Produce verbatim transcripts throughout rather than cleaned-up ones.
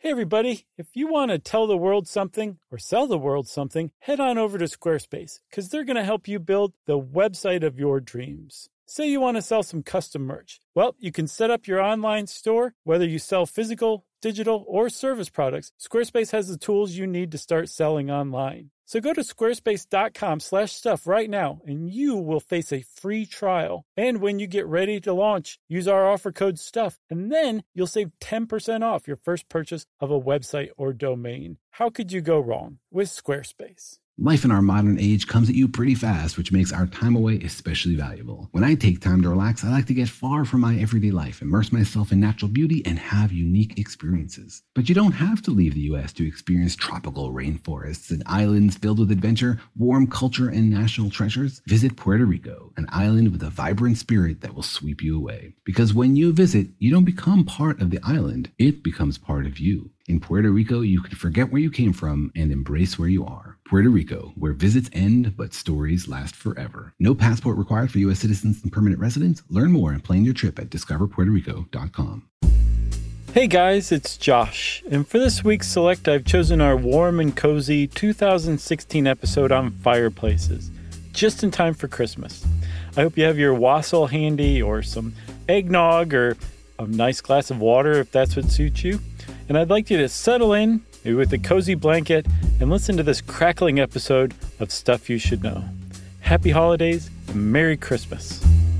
Hey everybody, if you want to tell the world something or sell the world something, head on over to Squarespace because they're going to help you build the website of your dreams. Say you want to sell some custom merch. Well, you can set up your online store, whether you sell physical, digital, or service products. Squarespace has the tools you need to start selling online. So go to squarespace.com slash stuff right now, and you will face a free trial. And when you get ready to launch, use our offer code STUFF, and then you'll save ten percent off your first purchase of a website or domain. How could you go wrong with Squarespace? Life in our modern age comes at you pretty fast, which makes our time away especially valuable. When I take time to relax, I like to get far from my everyday life, immerse myself in natural beauty, and have unique experiences. But you don't have to leave the U S to experience tropical rainforests and islands filled with adventure, warm culture, and national treasures. Visit Puerto Rico, an island with a vibrant spirit that will sweep you away. Because when you visit, you don't become part of the island, it becomes part of you. In Puerto Rico, you can forget where you came from and embrace where you are. Puerto Rico, where visits end, but stories last forever. No passport required for U S citizens and permanent residents. Learn more and plan your trip at discover puerto rico dot com. Hey guys, it's Josh, and for this week's Select, I've chosen our warm and cozy two thousand sixteen episode on fireplaces, just in time for Christmas. I hope you have your wassail handy or some eggnog or a nice glass of water if that's what suits you. And I'd like you to settle in, maybe with a cozy blanket, and listen to this crackling episode of Stuff You Should Know. Happy holidays and Merry Christmas.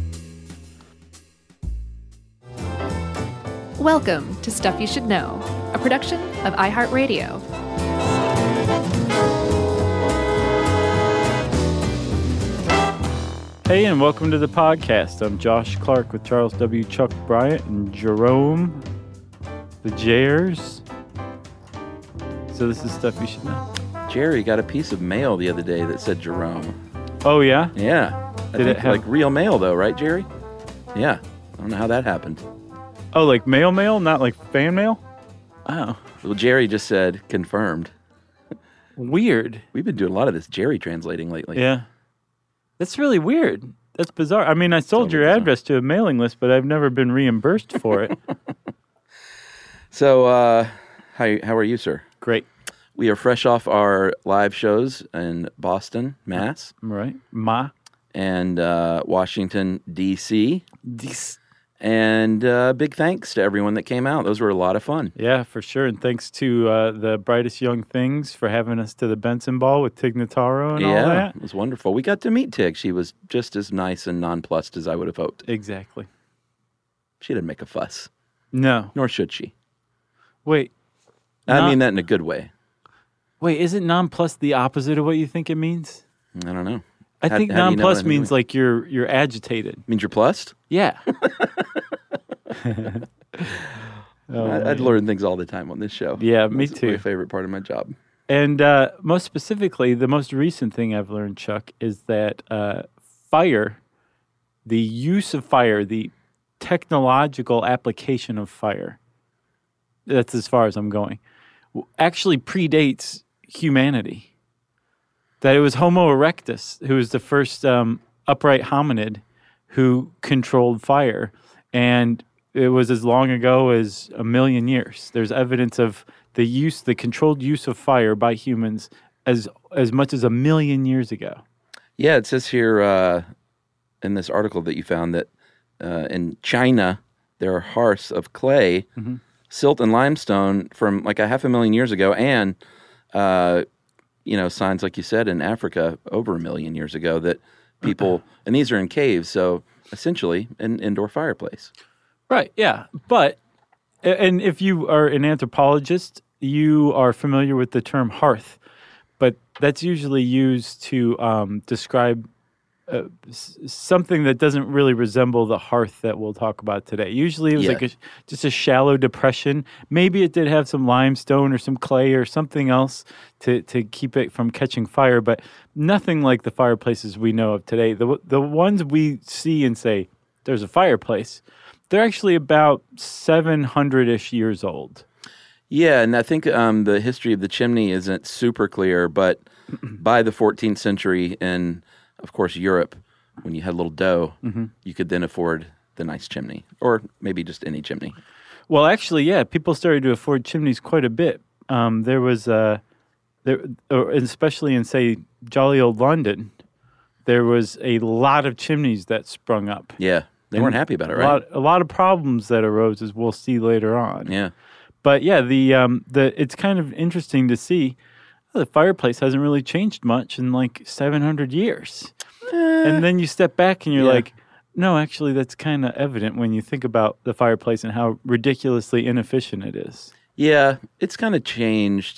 Welcome to Stuff You Should Know, a production of iHeartRadio. Hey, and welcome to the podcast. I'm Josh Clark with Charles W. Chuck Bryant and Jerome the Jers. So this is Stuff You Should Know. Jerry got a piece of mail the other day that said Jerome. Oh, yeah? Yeah. I Did think it have... like real mail, though, right, Jerry? Yeah. I don't know how that happened. Oh, like mail mail, not like fan mail? Oh. Well, Jerry just said confirmed. Weird. We've been doing a lot of this Jerry translating lately. Yeah. That's really weird. That's bizarre. I mean, I sold Totally your bizarre. address to a mailing list, but I've never been reimbursed for it. So, uh, how, how are you, sir? Great. We are fresh off our live shows in Boston, Mass. Right. Ma. And uh, Washington, D C Dis. And uh, big thanks to everyone that came out. Those were a lot of fun. Yeah, for sure. And thanks to uh, the Brightest Young Things for having us to the Benson Ball with Tig Notaro and yeah, all that. It was wonderful. We got to meet Tig. She was just as nice and nonplussed as I would have hoped. Exactly. She didn't make a fuss. No. Nor should she. Wait. I non- mean that in a good way. Wait, isn't nonplussed the opposite of what you think it means? I don't know. I How- think how do you know nonplussed what I mean? means like you're you're agitated. Means you're plussed? Yeah. Oh, I, I'd man. learn things all the time on this show. Yeah, me That's too. my favorite part of my job. And uh, most specifically, the most recent thing I've learned, Chuck, is that uh, fire, the use of fire, the technological application of fire, that's as far as I'm going, w- actually predates humanity. That it was Homo erectus who was the first um, upright hominid who controlled fire. And it was as long ago as a million years. There's evidence of the use, the controlled use of fire by humans as as much as a million years ago. Yeah, it says here uh, in this article that you found that uh, in China, there are hearths of clay, Mm-hmm. silt, and limestone from like a half a million years ago, and uh, you know, signs like you said in Africa over a million years ago that people, and these are in caves, so essentially an indoor fireplace. Right, yeah. But, and if you are an anthropologist, you are familiar with the term hearth, but that's usually used to um, describe uh, s- something that doesn't really resemble the hearth that we'll talk about today. Usually it was Yeah. like a, just a shallow depression. Maybe it did have some limestone or some clay or something else to, to keep it from catching fire, but nothing like the fireplaces we know of today. The, the ones we see and say, there's a fireplace, they're actually about seven hundred-ish years old. Yeah, and I think um, the history of the chimney isn't super clear, but by the fourteenth century in, of course, Europe, when you had a little dough, Mm-hmm. you could then afford the nice chimney, or maybe just any chimney. Well, actually, yeah, people started to afford chimneys quite a bit. Um, there was, uh, there, or especially in, say, jolly old London, there was a lot of chimneys that sprung up. Yeah, they weren't happy about it, A right? lot, a lot of problems that arose, as we'll see later on. Yeah. But yeah, the um, the it's kind of interesting to see oh, the fireplace hasn't really changed much in like seven hundred years. And then you step back and you're Yeah. like, no, actually, that's kind of evident when you think about the fireplace and how ridiculously inefficient it is. Yeah, it's kind of changed.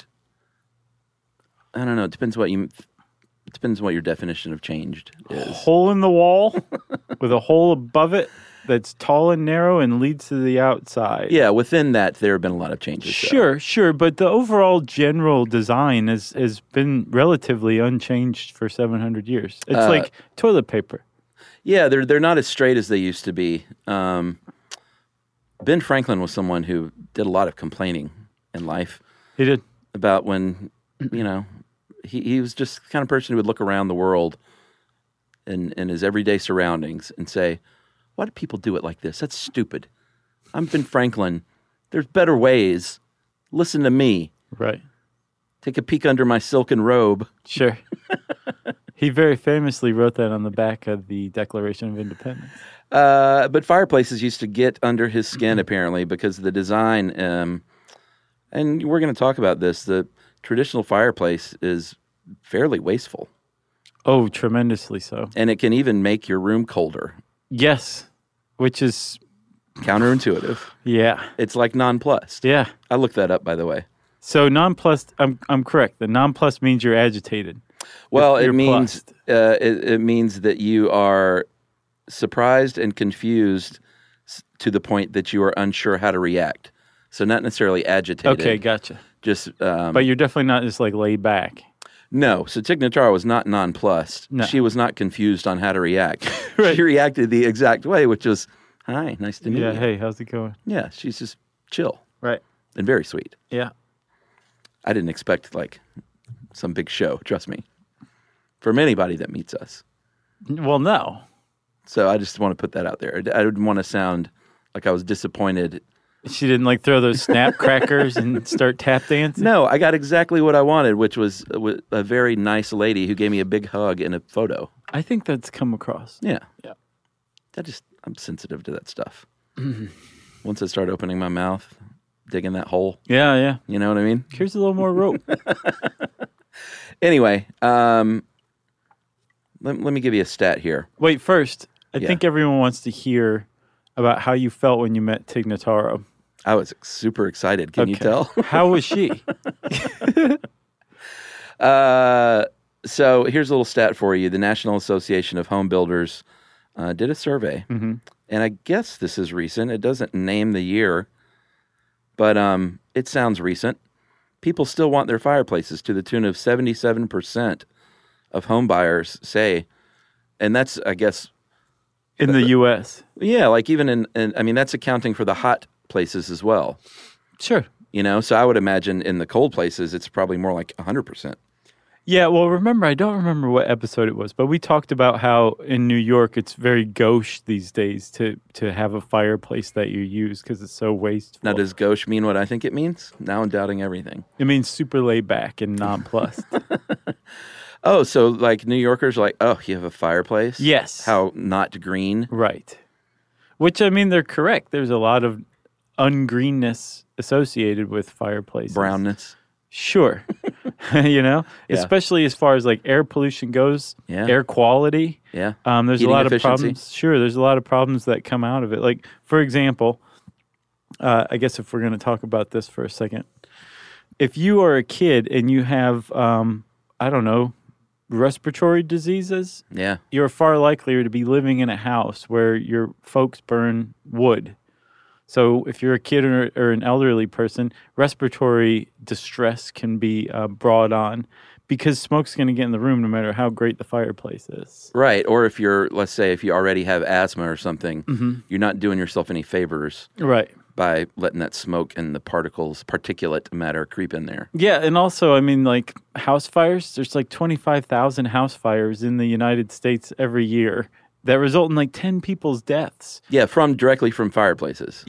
I don't know. It depends what you. It depends what your definition of changed is. Hole in the wall with a hole above it that's tall and narrow and leads to the outside. Yeah, within that, there have been a lot of changes. though. Sure, sure, but the overall general design has, has been relatively unchanged for seven hundred years. It's Uh, like toilet paper. Yeah, they're they're not as straight as they used to be. Um, Ben Franklin was someone who did a lot of complaining in life He did. about when, you know, he, he was just the kind of person who would look around the world in, in his everyday surroundings and say, why do people do it like this? That's stupid. I'm Ben Franklin. There's better ways. Listen to me. Right. Take a peek under my silken robe. Sure. He very famously wrote that on the back of the Declaration of Independence. Uh, but fireplaces used to get under his skin, apparently, because of the design. Um, and we're going to talk about this. The traditional fireplace is fairly wasteful, Oh, tremendously so. and it can even make your room colder. Yes, which is, Counterintuitive. yeah, It's like nonplussed. yeah. I looked that up, by the way. So nonplussed, I'm I'm correct. The nonplussed means you're agitated. Well, You're- it you're means plussed. uh, it, it means that you are surprised and confused s- to the point that you are unsure how to react. So not necessarily agitated. Okay, gotcha. Just um, But you're definitely not just like laid back. no. So Tig Notaro was not nonplussed. No. She was not confused on how to react. Right. She reacted the exact way, which was, "Hi, nice to meet Yeah, you." hey, how's it going? Yeah, she's just chill Right. and very sweet. Yeah. I didn't expect like some big show. Trust me. From anybody that meets us. Well, no. So I just want to put that out there. I didn't want to sound like I was disappointed. She didn't like throw those snap crackers and start tap dancing? No, I got exactly what I wanted, which was a, a very nice lady who gave me a big hug and a photo. I think that's come across. Yeah. Yeah. I just, I'm sensitive to that stuff. Once I start opening my mouth, digging that hole, Yeah, yeah. you know what I mean? Here's a little more rope. Anyway, um, let, let me give you a stat here. Wait, first, I Yeah. think everyone wants to hear about how you felt when you met Tig Notaro. I was super excited. Can you Okay. tell? How was she? Uh, so here's a little stat for you. The National Association of Home Builders uh, did a survey, Mm-hmm. and I guess this is recent. It doesn't name the year, but um, it sounds recent. People still want their fireplaces to the tune of seventy-seven percent of home buyers say, and that's, I guess, In the U S yeah, like even in, in, I mean, that's accounting for the hot places as well, Sure. you know? So I would imagine in the cold places, it's probably more like one hundred percent. Yeah, well, remember, I don't remember what episode it was, but we talked about how in New York it's very gauche these days to, to have a fireplace that you use because it's so wasteful. Now, does gauche mean what I think it means? Now I'm doubting everything. It means super laid back and nonplussed. Oh, so like New Yorkers are like, oh, you have a fireplace? Yes. How not green? Right. Which, I mean, they're correct. There's a lot of ungreenness associated with fireplaces. Brownness? Sure. you know, Yeah. especially as far as like air pollution goes, Yeah. air quality. Yeah. Um, there's Heating a lot of efficiency? problems. Sure, there's a lot of problems that come out of it. Like, for example, uh, I guess if we're going to talk about this for a second, if you are a kid and you have, um, I don't know, respiratory diseases, Yeah. you're far likelier to be living in a house where your folks burn wood. So if you're a kid or, or an elderly person, respiratory distress can be uh, brought on because smoke's going to get in the room no matter how great the fireplace is. Right. Or if you're, let's say, if you already have asthma or something, Mm-hmm. you're not doing yourself any favors Right. by letting that smoke and the particles, particulate matter creep in there. Yeah, and also, I mean, like house fires, there's like twenty-five thousand house fires in the United States every year that result in like ten people's deaths. Yeah, from directly from fireplaces. Yeah.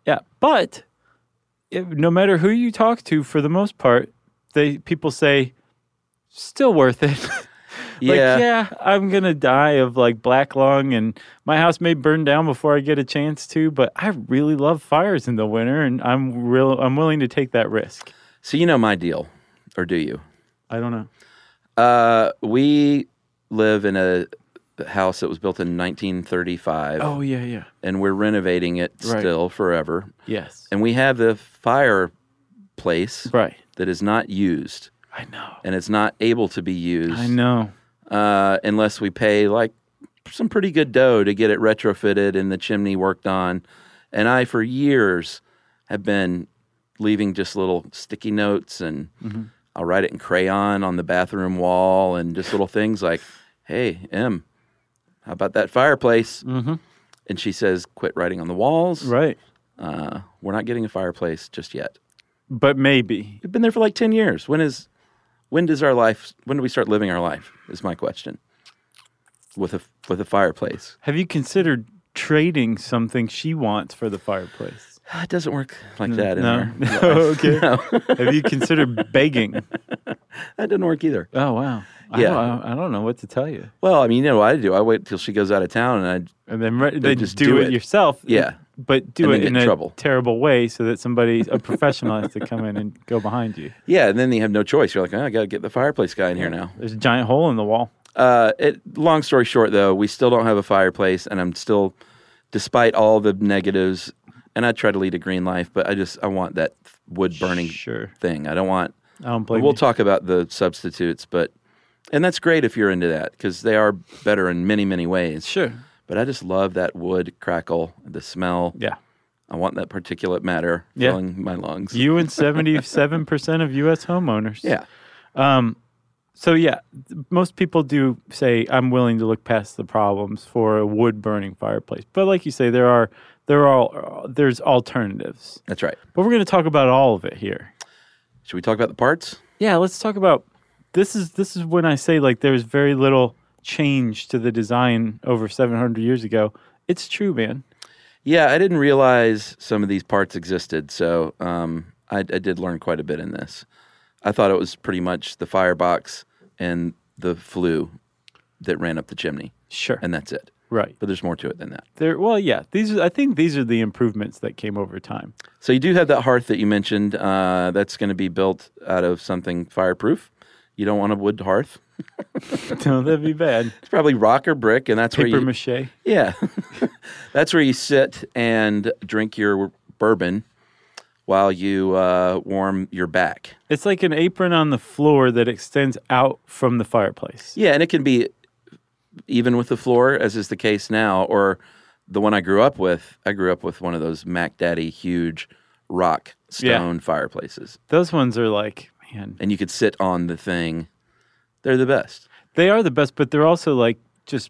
Yeah, but it, no matter who you talk to, for the most part, they people say, still worth it. Like, Yeah. yeah, I'm going to die of like black lung and my house may burn down before I get a chance to, but I really love fires in the winter and I'm real I'm willing to take that risk. So you know my deal, or do you? I don't know. Uh, we live in a house that was built in nineteen thirty-five. Oh, yeah, yeah. And we're renovating it Right. still forever. Yes. And we have the fireplace Right. that is not used, I know. and it's not able to be used I know. uh, unless we pay like some pretty good dough to get it retrofitted and the chimney worked on. And I, for years, have been leaving just little sticky notes, and Mm-hmm. I'll write it in crayon on the bathroom wall, and just little things like, "Hey, Em, how about that fireplace?" Mm-hmm. And she says, "Quit writing on the walls. Right. Uh, we're not getting a fireplace just yet. But maybe. We've been there for like ten years. When is, when does our life? When do we start living our life? Is my question. With a with a fireplace, Have you considered trading something she wants for the fireplace? it doesn't work like that. In No. our No, life. okay. No. Have you considered begging? That didn't work either. Oh, wow. I Yeah. don't, I don't know what to tell you. Well, I mean, you know what I do? I wait till she goes out of town, and I And then re- then just do, do it, it. yourself. Yeah. But do And it then get in in a trouble. terrible way so that somebody, a professional, has to come in and go behind you. yeah, and then you have no choice. You're like, oh, I got to get the fireplace guy in here now. There's a giant hole in the wall. Uh, it, long story short, though, we still don't have a fireplace, and I'm still, despite all the negatives, and I try to lead a green life, but I just I want that wood burning Sure. thing. I don't want. I don't blame We'll you. talk about the substitutes, but and that's great if you're into that because they are better in many many ways. Sure. But I just love that wood crackle, the smell. Yeah. I want that particulate matter Yeah. filling my lungs. You and seventy-seven percent of U S homeowners. yeah. So, yeah, most people do say, I'm willing to look past the problems for a wood burning fireplace. But like you say, there are, there are, there's alternatives. That's right. But we're going to talk about all of it here. Should we talk about the parts? Yeah, let's talk about this is this is when I say like there's very little change to the design over seven hundred years ago. It's true, man. Yeah, I didn't realize some of these parts existed, so um, I, I did learn quite a bit in this. I thought it was pretty much the firebox and the flue that ran up the chimney, Sure. and that's it. Right. But there's more to it than that. There well, yeah, these are, I think these are the improvements that came over time. So you do have that hearth that you mentioned. Uh, that's going to be built out of something fireproof. You don't want a wood hearth. No, that'd be bad. It's probably rock or brick, and that's Paper where you mache. yeah, that's where you sit and drink your bourbon while you uh, warm your back. It's like an apron on the floor that extends out from the fireplace. Yeah, and it can be even with the floor, as is the case now, or the one I grew up with. I grew up with one of those Mac Daddy huge rock stone Yeah. fireplaces, Those ones are like, man, and you could sit on the thing. They're the best. they are the best, but they're also like just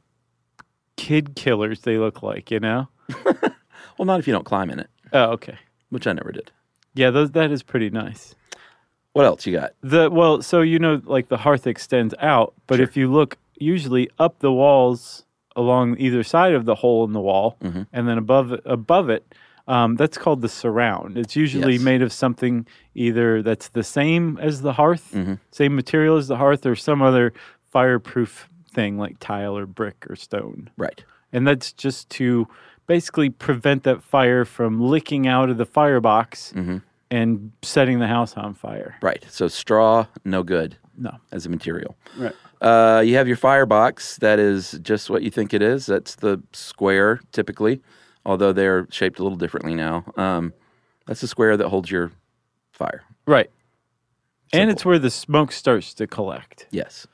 kid killers. They look like, you know. Well, not if you don't climb in it, Oh, okay. which I never did. Yeah, those that is pretty nice. What else you got? The well, so you know, like the hearth extends out, but Sure. if you look usually up the walls along either side of the hole in the wall, Mm-hmm. and then above above it, um, that's called the surround. It's usually Yes. made of something either that's the same as the hearth, Mm-hmm. same material as the hearth, or some other fireproof thing like tile or brick or stone. Right. And that's just to basically prevent that fire from licking out of the firebox Mm-hmm. and setting the house on fire. Right. So straw, no good No. as a material. Right. Uh, you have your firebox. That is just what you think it is. That's the square, typically, although they're shaped a little differently now. Um, that's the square that holds your fire. Right. And Simple. it's where the smoke starts to collect. Yes.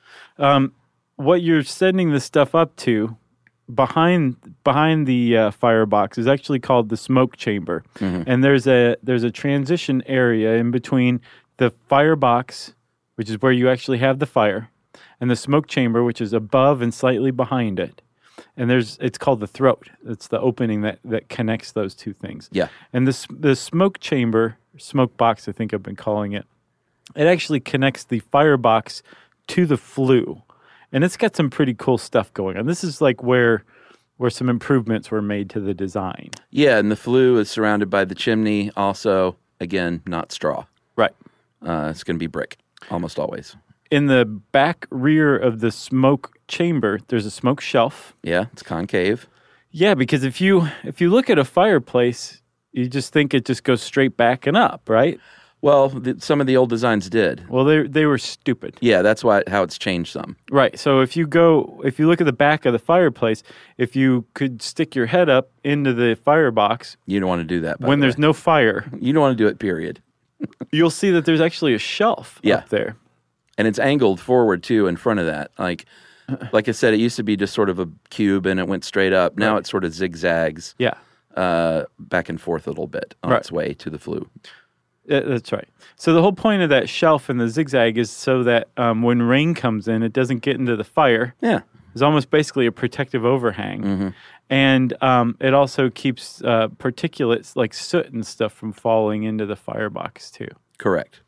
What you're sending this stuff up to behind behind the uh, firebox is actually called the smoke chamber. And there's a there's a transition area in between the firebox, which is where you actually have the fire, and the smoke chamber, which is above and slightly behind it. And there's it's called the throat. It's the opening that, that connects those two things. Yeah. And this the smoke chamber, smoke box, I think I've been calling it, it actually connects the firebox to the flue. And it's got some pretty cool stuff going on. This is like where where some improvements were made to the design. Yeah, and the flue is surrounded by the chimney. Also, again, not straw. Right. Uh, it's going to be brick, almost always. In the back rear of the smoke chamber, there's a smoke shelf. Yeah, it's concave. Yeah, because if you if you look at a fireplace, you just think it just goes straight back and up, right? Well, the, some of the old designs did. Well, they they were stupid. Yeah, that's why how it's changed some. Right. So if you go, if you look at the back of the fireplace, if you could stick your head up into the firebox, you don't want to do that. By when the there's way. no fire. You don't want to do it. Period. You'll see that there's actually a shelf yeah. up there. And it's angled forward, too, in front of that. Like like I said, it used to be just sort of a cube, and it went straight up. Now right. it sort of zigzags yeah. uh, back and forth a little bit on right. its way to the flue. Uh, that's right. So the whole point of that shelf and the zigzag is so that um, when rain comes in, it doesn't get into the fire. Yeah. It's almost basically a protective overhang. Mm-hmm. And um, it also keeps uh, particulates like soot and stuff from falling into the firebox, too. Correct.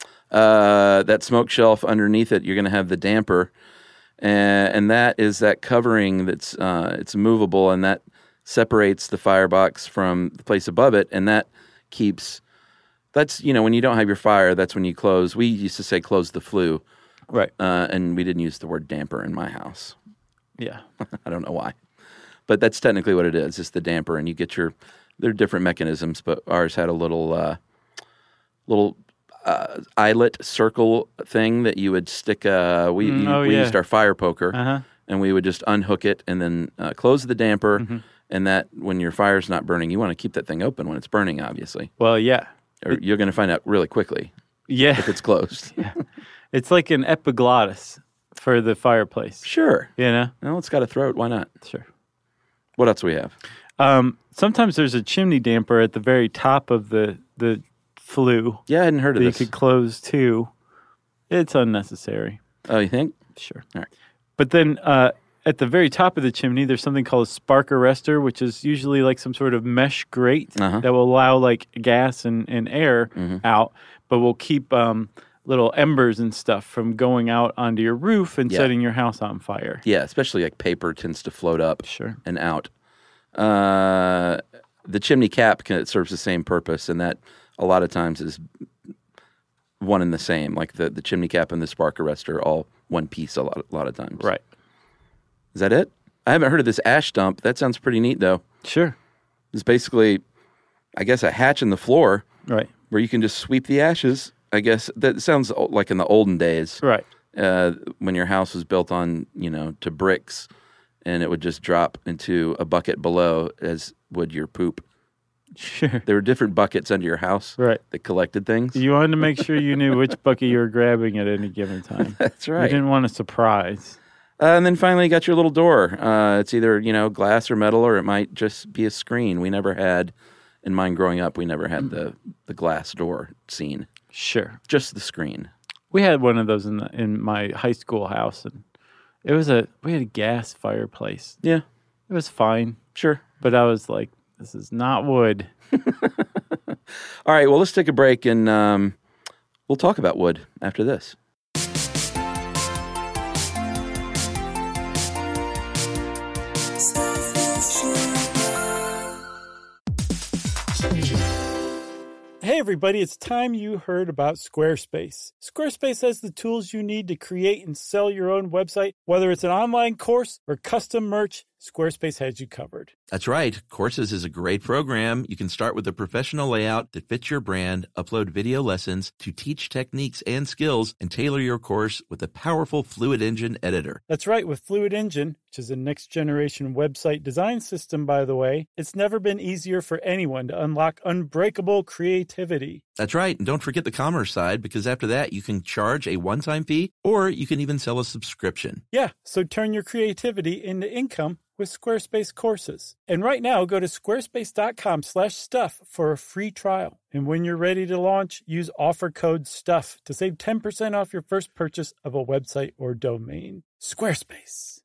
Uh, that smoke shelf underneath it, you're going to have the damper, and, and that is that covering that's uh, it's movable, and that separates the firebox from the place above it, and that keeps. That's you know when you don't have your fire, that's when you close. We used to say close the flue, right? Uh, and we didn't use the word damper in my house. Yeah, I don't know why, but that's technically what it is. It's the damper, and you get your. There are different mechanisms, but ours had a little uh, little. Uh, eyelet circle thing that you would stick. Uh, we mm, you, oh, we yeah. used our fire poker, uh-huh. and we would just unhook it and then uh, close the damper. Mm-hmm. And that when your fire's not burning, you want to keep that thing open when it's burning, obviously. Well, yeah, or it, you're going to find out really quickly. Yeah, if it's closed. yeah. It's like an epiglottis for the fireplace. Sure, you know. Well, it's got a throat. Why not? Sure. What else do we have? Um, sometimes there's a chimney damper at the very top of the the. flue. Yeah, I hadn't heard of that this. You could close too. It's unnecessary. Oh, you think? Sure. All right. But then uh, at the very top of the chimney, there's something called a spark arrestor, which is usually like some sort of mesh grate uh-huh. that will allow like gas and, and air mm-hmm. out, but will keep um, little embers and stuff from going out onto your roof and yeah. setting your house on fire. Yeah, especially like paper tends to float up sure. and out. Uh, the chimney cap can, it serves the same purpose, and that a lot of times is one and the same. Like the, the chimney cap and the spark arrestor, all one piece a lot, a lot of times. Right. Is that it? I haven't heard of this ash dump. That sounds pretty neat, though. Sure. It's basically, I guess, a hatch in the floor. Right. Where you can just sweep the ashes. I guess that sounds like in the olden days. Right. Uh, when your house was built on, you know, to bricks, and it would just drop into a bucket below, as would your poop. Sure. There were different buckets under your house right. that collected things. You wanted to make sure you knew which bucket you were grabbing at any given time. That's right. You didn't want a surprise. Uh, and then finally you got your little door. Uh, it's either, you know, glass or metal, or it might just be a screen. We never had, in mine growing up, we never had the, the glass door scene. Sure. Just the screen. We had one of those in the, in my high school house, and it was a, we had a gas fireplace. Yeah. It was fine. Sure. But I was like, this is not wood. All right, well, let's take a break, and um, we'll talk about wood after this. Hey everybody, it's time you heard about Squarespace. Squarespace has the tools you need to create and sell your own website. Whether it's an online course or custom merch, Squarespace has you covered. That's right. Courses is a great program. You can start with a professional layout that fits your brand, upload video lessons to teach techniques and skills, and tailor your course with a powerful Fluid Engine editor. That's right. With Fluid Engine, which is a next-generation website design system, by the way, it's never been easier for anyone to unlock unbreakable creativity. That's right. And don't forget the commerce side, because after that, you can charge a one-time fee, or you can even sell a subscription. Yeah, so turn your creativity into income with Squarespace courses. And right now, go to squarespace.com slash stuff for a free trial. And when you're ready to launch, use offer code STUFF to save ten percent off your first purchase of a website or domain. Squarespace.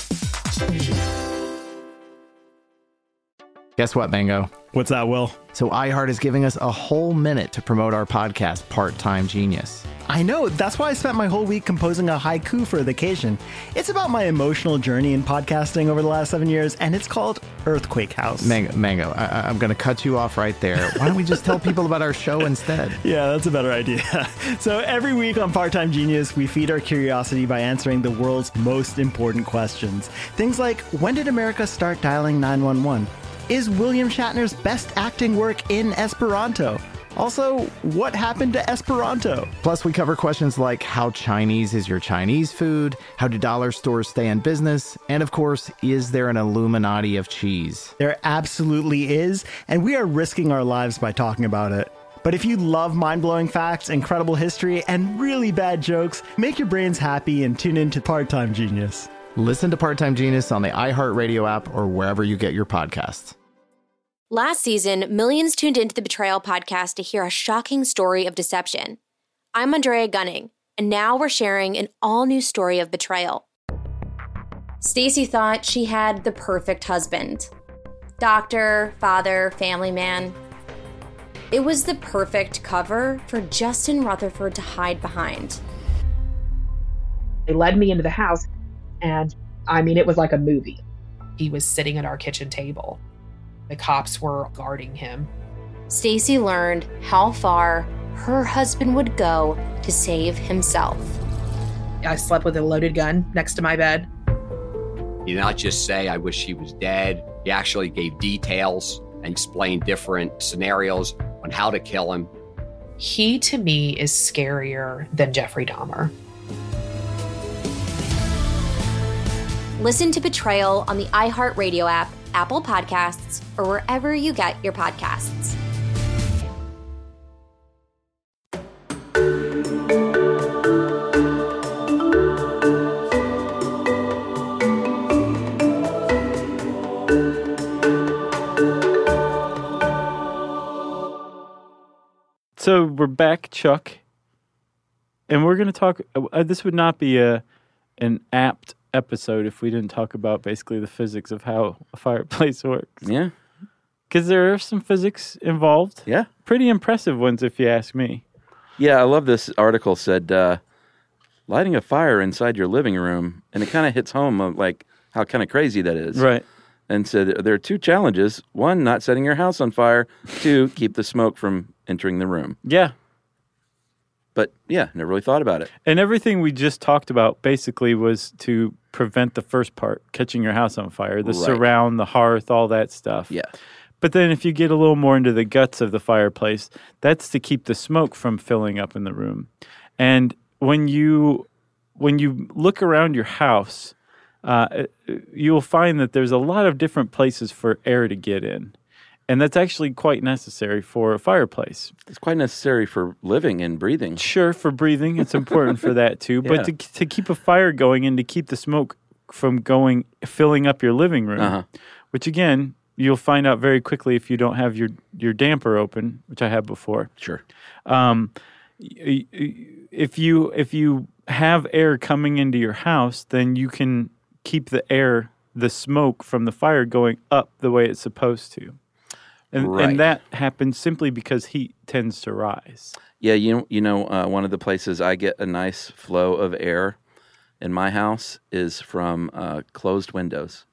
Guess what, Mango? What's that, Will? So iHeart is giving us a whole minute to promote our podcast, Part-Time Genius. I know. That's why I spent my whole week composing a haiku for the occasion. It's about my emotional journey in podcasting over the last seven years, and it's called Earthquake House. Mango, Mango, I, I'm going to cut you off right there. Why don't we just tell people about our show instead? Yeah, that's a better idea. So every week on Part-Time Genius, we feed our curiosity by answering the world's most important questions. Things like, when did America start dialing nine one one? Is William Shatner's best acting work in Esperanto? Also, what happened to Esperanto? Plus, we cover questions like how Chinese is your Chinese food, how do dollar stores stay in business, and of course, is there an Illuminati of cheese? There absolutely is, and we are risking our lives by talking about it. But if you love mind-blowing facts, incredible history, and really bad jokes, make your brains happy and tune in to Part-Time Genius. Listen to Part-Time Genius on the iHeartRadio app or wherever you get your podcasts. Last season, millions tuned into the Betrayal podcast to hear a shocking story of deception. I'm Andrea Gunning, and now we're sharing an all-new story of betrayal. Stacy thought she had the perfect husband. Doctor, father, family man. It was the perfect cover for Justin Rutherford to hide behind. They led me into the house, and I mean, it was like a movie. He was sitting at our kitchen table. The cops were guarding him. Stacy learned how far her husband would go to save himself. I slept with a loaded gun next to my bed. He did not just say, I wish he was dead. He actually gave details and explained different scenarios on how to kill him. He, to me, is scarier than Jeffrey Dahmer. Listen to Betrayal on the iHeartRadio app, Apple Podcasts, or wherever you get your podcasts. So we're back, Chuck, and we're going to talk. Uh, this would not be a an apt episode if we didn't talk about basically the physics of how a fireplace works. Yeah. Because there are some physics involved. Yeah. Pretty impressive ones, if you ask me. Yeah, I love this article said, uh, lighting a fire inside your living room, and it kind of hits home of like how kind of crazy that is. Right. And said there are two challenges. One, not setting your house on fire. Two, keep the smoke from entering the room. Yeah. But yeah, never really thought about it. And everything we just talked about basically was to prevent the first part, catching your house on fire, the Right. surround, the hearth, all that stuff. Yeah. But then if you get a little more into the guts of the fireplace, that's to keep the smoke from filling up in the room. And when you when you look around your house, uh, you'll find that there's a lot of different places for air to get in. And that's actually quite necessary for a fireplace. It's quite necessary for living and breathing. Sure, for breathing, it's important for that too. Yeah. But to to keep a fire going and to keep the smoke from going, filling up your living room, Uh-huh. which again, you'll find out very quickly if you don't have your, your damper open, which I have before. Sure. Um, y- y- if you if you have air coming into your house, then you can keep the air, the smoke from the fire going up the way it's supposed to. And, Right. and that happens simply because heat tends to rise. Yeah, you know, you know uh, one of the places I get a nice flow of air in my house is from uh, closed windows.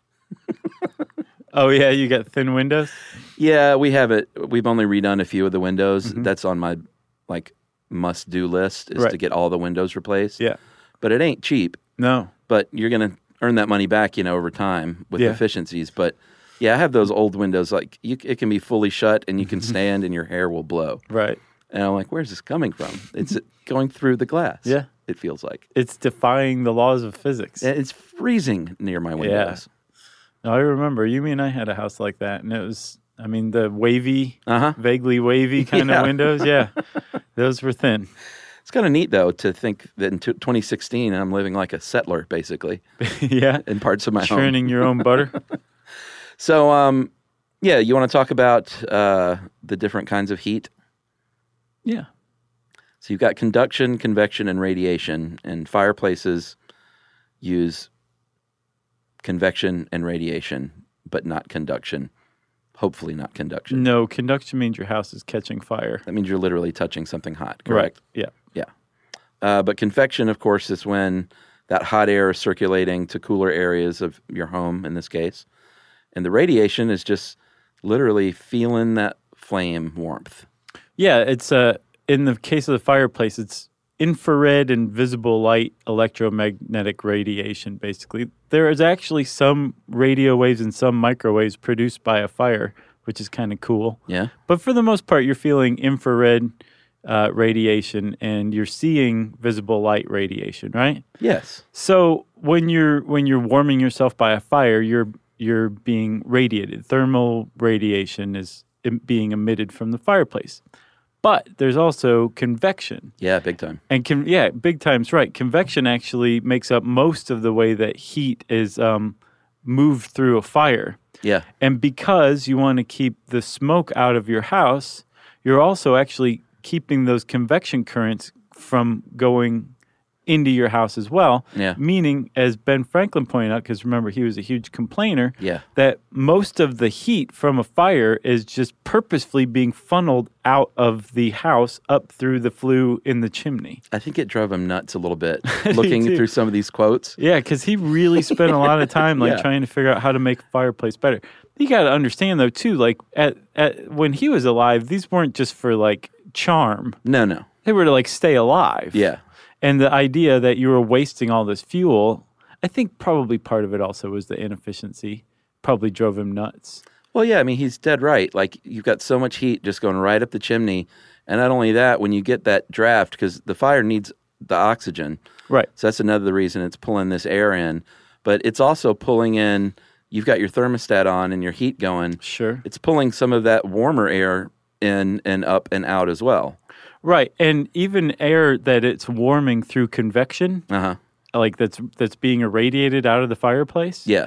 Oh, yeah, you got thin windows? Yeah, we have it. We've only redone a few of the windows. Mhm. That's on my like must-do list is Right. to get all the windows replaced. Yeah. But it ain't cheap. No. But you're going to earn that money back, you know, over time with Yeah. efficiencies. But yeah, I have those old windows. Like you, it can be fully shut, and you can stand, and your hair will blow. Right. And I'm like, where's this coming from? It's going through the glass. Yeah. It feels like It's defying the laws of physics. it's freezing near my windows. No, I remember you and I had a house like that, and it was, I mean, the wavy, Uh-huh. vaguely wavy kind Yeah. of windows. Yeah, those were thin. It's kind of neat, though, to think that in t- twenty sixteen, I'm living like a settler, basically, Yeah, in parts of my home. churning your own butter. So, um, yeah, you want to talk about uh, the different kinds of heat? Yeah. So you've got conduction, convection, and radiation, and fireplaces use convection and radiation, but not conduction. Hopefully not conduction. No, conduction means your house is catching fire. That means you're literally touching something hot, correct? Right. Yeah. Yeah. Uh, but convection, of course, is when that hot air is circulating to cooler areas of your home, in this case. And the radiation is just literally feeling that flame warmth. Yeah, it's uh, in the case of the fireplace, it's infrared and visible light electromagnetic radiation, basically. There is actually some radio waves and some microwaves produced by a fire, which is kind of cool. Yeah. But for the most part, you're feeling infrared uh, radiation and you're seeing visible light radiation, right? Yes. So when you're when you're warming yourself by a fire, you're you're being radiated. Thermal radiation is em- being emitted from the fireplace. But there's also convection. Yeah, big time. And con- yeah, big time's right. Convection actually makes up most of the way that heat is um, moved through a fire. Yeah. And because you want to keep the smoke out of your house, you're also actually keeping those convection currents from going into your house as well. Yeah. Meaning, as Ben Franklin pointed out, because remember, he was a huge complainer, Yeah. that most of the heat from a fire is just purposefully being funneled out of the house up through the flue in the chimney. I think it drove him nuts a little bit, looking too. through some of these quotes. Yeah, because he really spent a lot of time like Yeah. trying to figure out how to make a fireplace better. You got to understand though too, like at, at when he was alive, these weren't just for like charm. No, no. They were to like stay alive. Yeah. And the idea that you were wasting all this fuel, I think probably part of it also was the inefficiency. Probably drove him nuts. Well, yeah, I mean, he's dead right. Like, you've got so much heat just going right up the chimney. And not only that, when you get that draft, because the fire needs the oxygen. Right. So that's another reason it's pulling this air in. But it's also pulling in, you've got your thermostat on and your heat going. Sure. It's pulling some of that warmer air in and up and out as well. Right. And even air that it's warming through convection, Uh-huh. like that's that's being irradiated out of the fireplace. Yeah.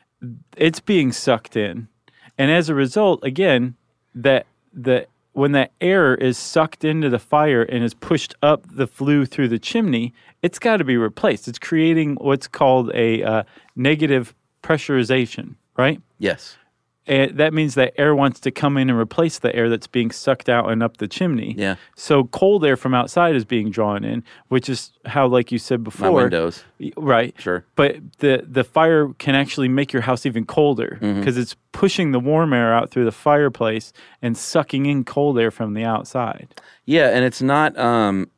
It's being sucked in. And as a result, again, that the when that air is sucked into the fire and is pushed up the flue through the chimney, it's got to be replaced. It's creating what's called a uh, negative pressurization, right? Yes. And that means that air wants to come in and replace the air that's being sucked out and up the chimney. Yeah. So cold air from outside is being drawn in, which is how, like you said before, My windows. right? Sure. But the the fire can actually make your house even colder because Mhm. it's pushing the warm air out through the fireplace and sucking in cold air from the outside. Yeah, and it's not. Um,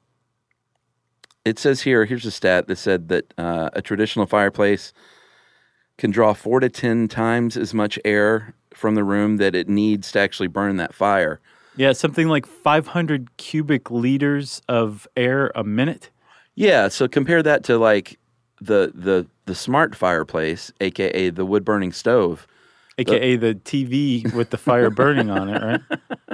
it says here. Here's a stat that said that uh, a traditional fireplace can draw four to ten times as much air from the room that it needs to actually burn that fire. Yeah, something like five hundred cubic liters of air a minute. Yeah, so compare that to like the the the smart fireplace, aka the wood burning stove, A K A the, the T V with the fire burning on it, right?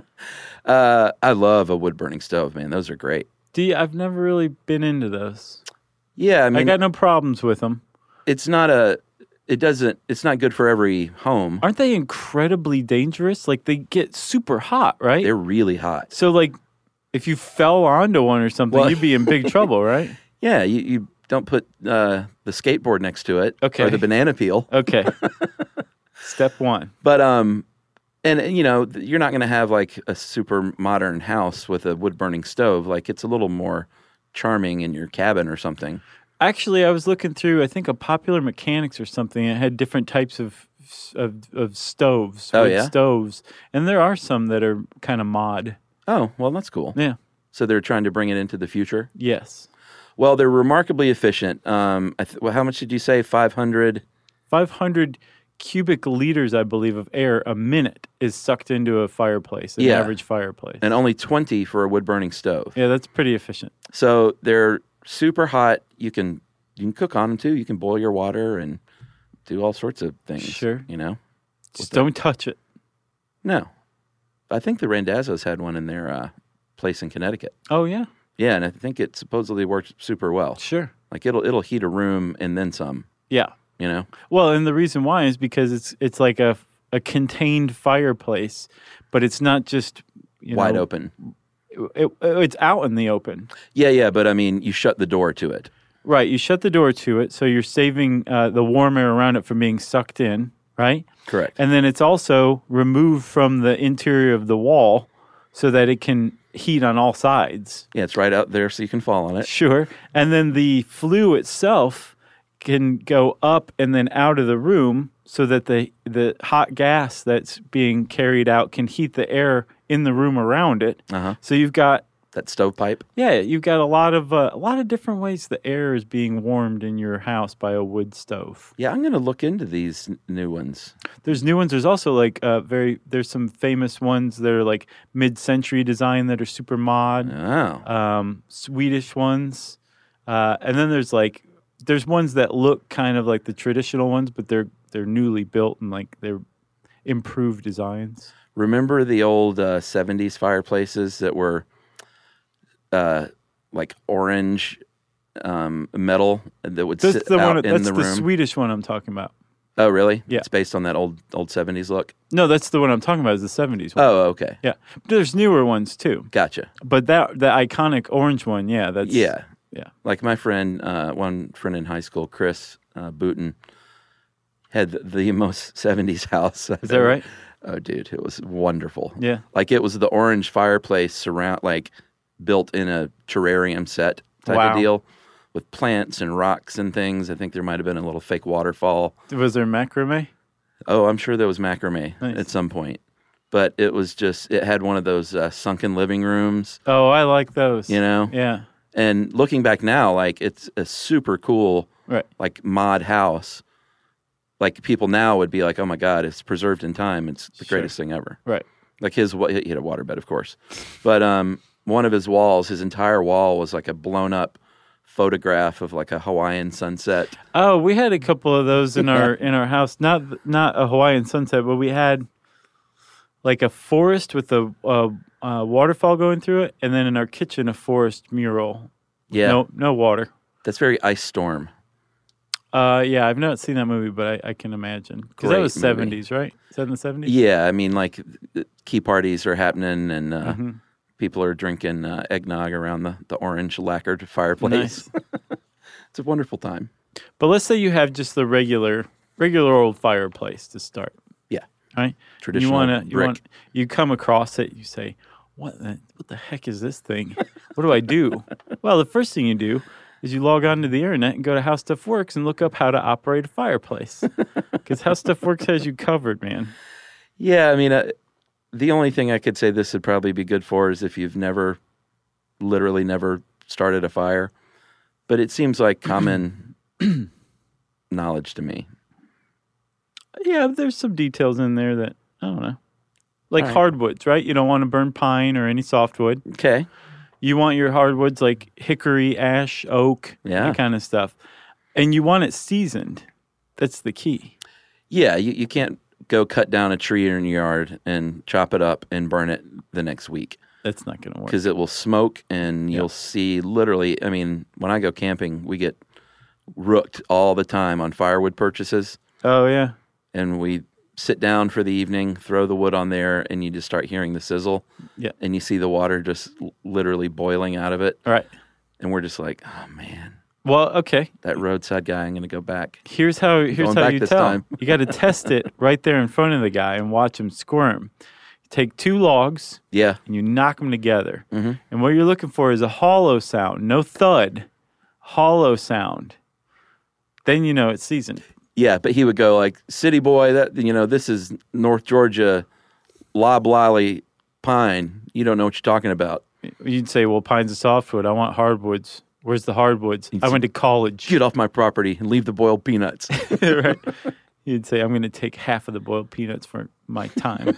Uh, I love a wood burning stove, man. Those are great. Do you, I've never really been into those. Yeah, I mean, I got no problems with them. It's not a. It doesn't. It's not good for every home. Aren't they incredibly dangerous? Like they get super hot, right? They're really hot. So like, if you fell onto one or something, Well- you'd be in big trouble, right? Yeah, you, you don't put uh, the skateboard next to it, Okay. or the banana peel. Okay. Step one. But um, and and, you know, th- you're not going to have like a super modern house with a wood burning stove. Like it's a little more charming in your cabin or something. Actually, I was looking through, I think, a Popular Mechanics or something. It had different types of of, of stoves, Oh, wood yeah? stoves, and there are some that are kind of mod. Oh, well, that's cool. Yeah. So they're trying to bring it into the future. Yes. Well, they're remarkably efficient. Um, I th- well, how much did you say? Five hundred. Five hundred cubic liters, I believe, of air a minute is sucked into a fireplace, an Yeah. average fireplace. And only twenty for a wood burning stove. Yeah, that's pretty efficient. So they're super hot. You can you can cook on them too. You can boil your water and do all sorts of things. Sure. You know. Just don't touch it. No. I think the Randazzo's had one in their uh, place in Connecticut. Oh yeah. Yeah, and I think it supposedly works super well. Sure. Like it'll it'll heat a room and then some. Yeah. You know. Well, and the reason why is because it's it's like a a contained fireplace, but it's not just you Wide know, open. It, it, it's out in the open. Yeah, yeah, but I mean, you shut the door to it. Right. You shut the door to it, so you're saving uh, the warm air around it from being sucked in. Right. Correct. And then it's also removed from the interior of the wall, so that it can heat on all sides. Yeah, it's right out there so you can fall on it. Sure. And then the flue itself can go up and then out of the room so that the the hot gas that's being carried out can heat the air in the room around it. Uh-huh. So you've got that stovepipe. Yeah, you've got a lot of uh, a lot of different ways the air is being warmed in your house by a wood stove. Yeah, I'm going to look into these n- new ones. There's new ones. There's also like uh, very. There's some famous ones that are like mid-century design that are super mod. Oh. Um, Swedish ones, uh, and then there's like there's ones that look kind of like the traditional ones, but they're they're newly built and like they're improved designs. Remember the old uh, seventies fireplaces that were uh, like orange um, metal that would That's sit the out one. in That's the the room? Swedish one I'm talking about. Oh, really? Yeah. It's based on that old old seventies look? No, that's the one I'm talking about. Is the seventies one. Oh, okay. Yeah, but there's newer ones too. Gotcha. But that the iconic orange one, yeah, that's Yeah. yeah. Like my friend, uh, one friend in high school, Chris uh, Booten, had the, the most seventies house. Is that right? Oh, dude, it was wonderful. Yeah. Like it was the orange fireplace surround, like built in a terrarium set type Wow. of deal with plants and rocks and things. I think there might have been a little fake waterfall. Was there macrame? Oh, I'm sure there was macrame Nice. at some point. But it was just, it had one of those uh, sunken living rooms. Oh, I like those. You know? Yeah. And looking back now, like it's a super cool, right. like mod house. Like people now would be like, "Oh my God, it's preserved in time. It's the Sure. greatest thing ever." Right. Like his, wa- he had a waterbed, of course, but um, one of his walls, his entire wall was like a blown up photograph of like a Hawaiian sunset. Oh, we had a couple of those in our in our house. Not not a Hawaiian sunset, but we had like a forest with a, a, a waterfall going through it, and then in our kitchen a forest mural. Yeah. No no water. That's very Ice Storm. Uh, yeah, I've not seen that movie, but I, I can imagine because that Great was movie. seventies, right? Is that in the seventies? Yeah, I mean, like key parties are happening, and uh, Mhm. people are drinking uh, eggnog around the, the orange lacquered fireplace. It's a wonderful time. But let's say you have just the regular regular old fireplace to start. Yeah. Right? Traditional you wanna, you brick. want you come across it, you say, What the, what the heck is this thing? What do I do? Well, the first thing you do is you log on to the internet and go to How Stuff Works and look up how to operate a fireplace. Because How Stuff Works has you covered, man. Yeah, I mean, uh, the only thing I could say this would probably be good for is if you've never, literally never started a fire. But it seems like common knowledge to me. Yeah, there's some details in there that, I don't know. Like All right. hardwoods, right? You don't want to burn pine or any softwood. Okay. You want your hardwoods like hickory, ash, oak, Yeah. that kind of stuff. And you want it seasoned. That's the key. Yeah, you, you can't go cut down a tree in your yard and chop it up and burn it the next week. That's not going to work. Because it will smoke and you'll see literally, I mean, when I go camping, we get rooked all the time on firewood purchases. Oh, yeah. And we sit down for the evening, throw the wood on there, and you just start hearing the sizzle. Yeah. And you see the water just l- literally boiling out of it. Right. And we're just like, oh, man. Well, okay. That roadside guy, I'm going to go back. Here's how here's Going how back you this tell. time. You got to test it right there in front of the guy and watch him squirm. You take two logs. Yeah. And you knock them together. Mm-hmm. And what you're looking for is a hollow sound, no thud. Hollow sound. Then you know it's seasoned. Yeah, but he would go like, "City boy, that you know, this is North Georgia, loblolly pine. You don't know what you're talking about." You'd say, "Well, pine's a softwood. I want hardwoods. Where's the hardwoods? I went to college. Get off my property and leave the boiled peanuts. Right? You'd say, "I'm going to take half of the boiled peanuts for my time."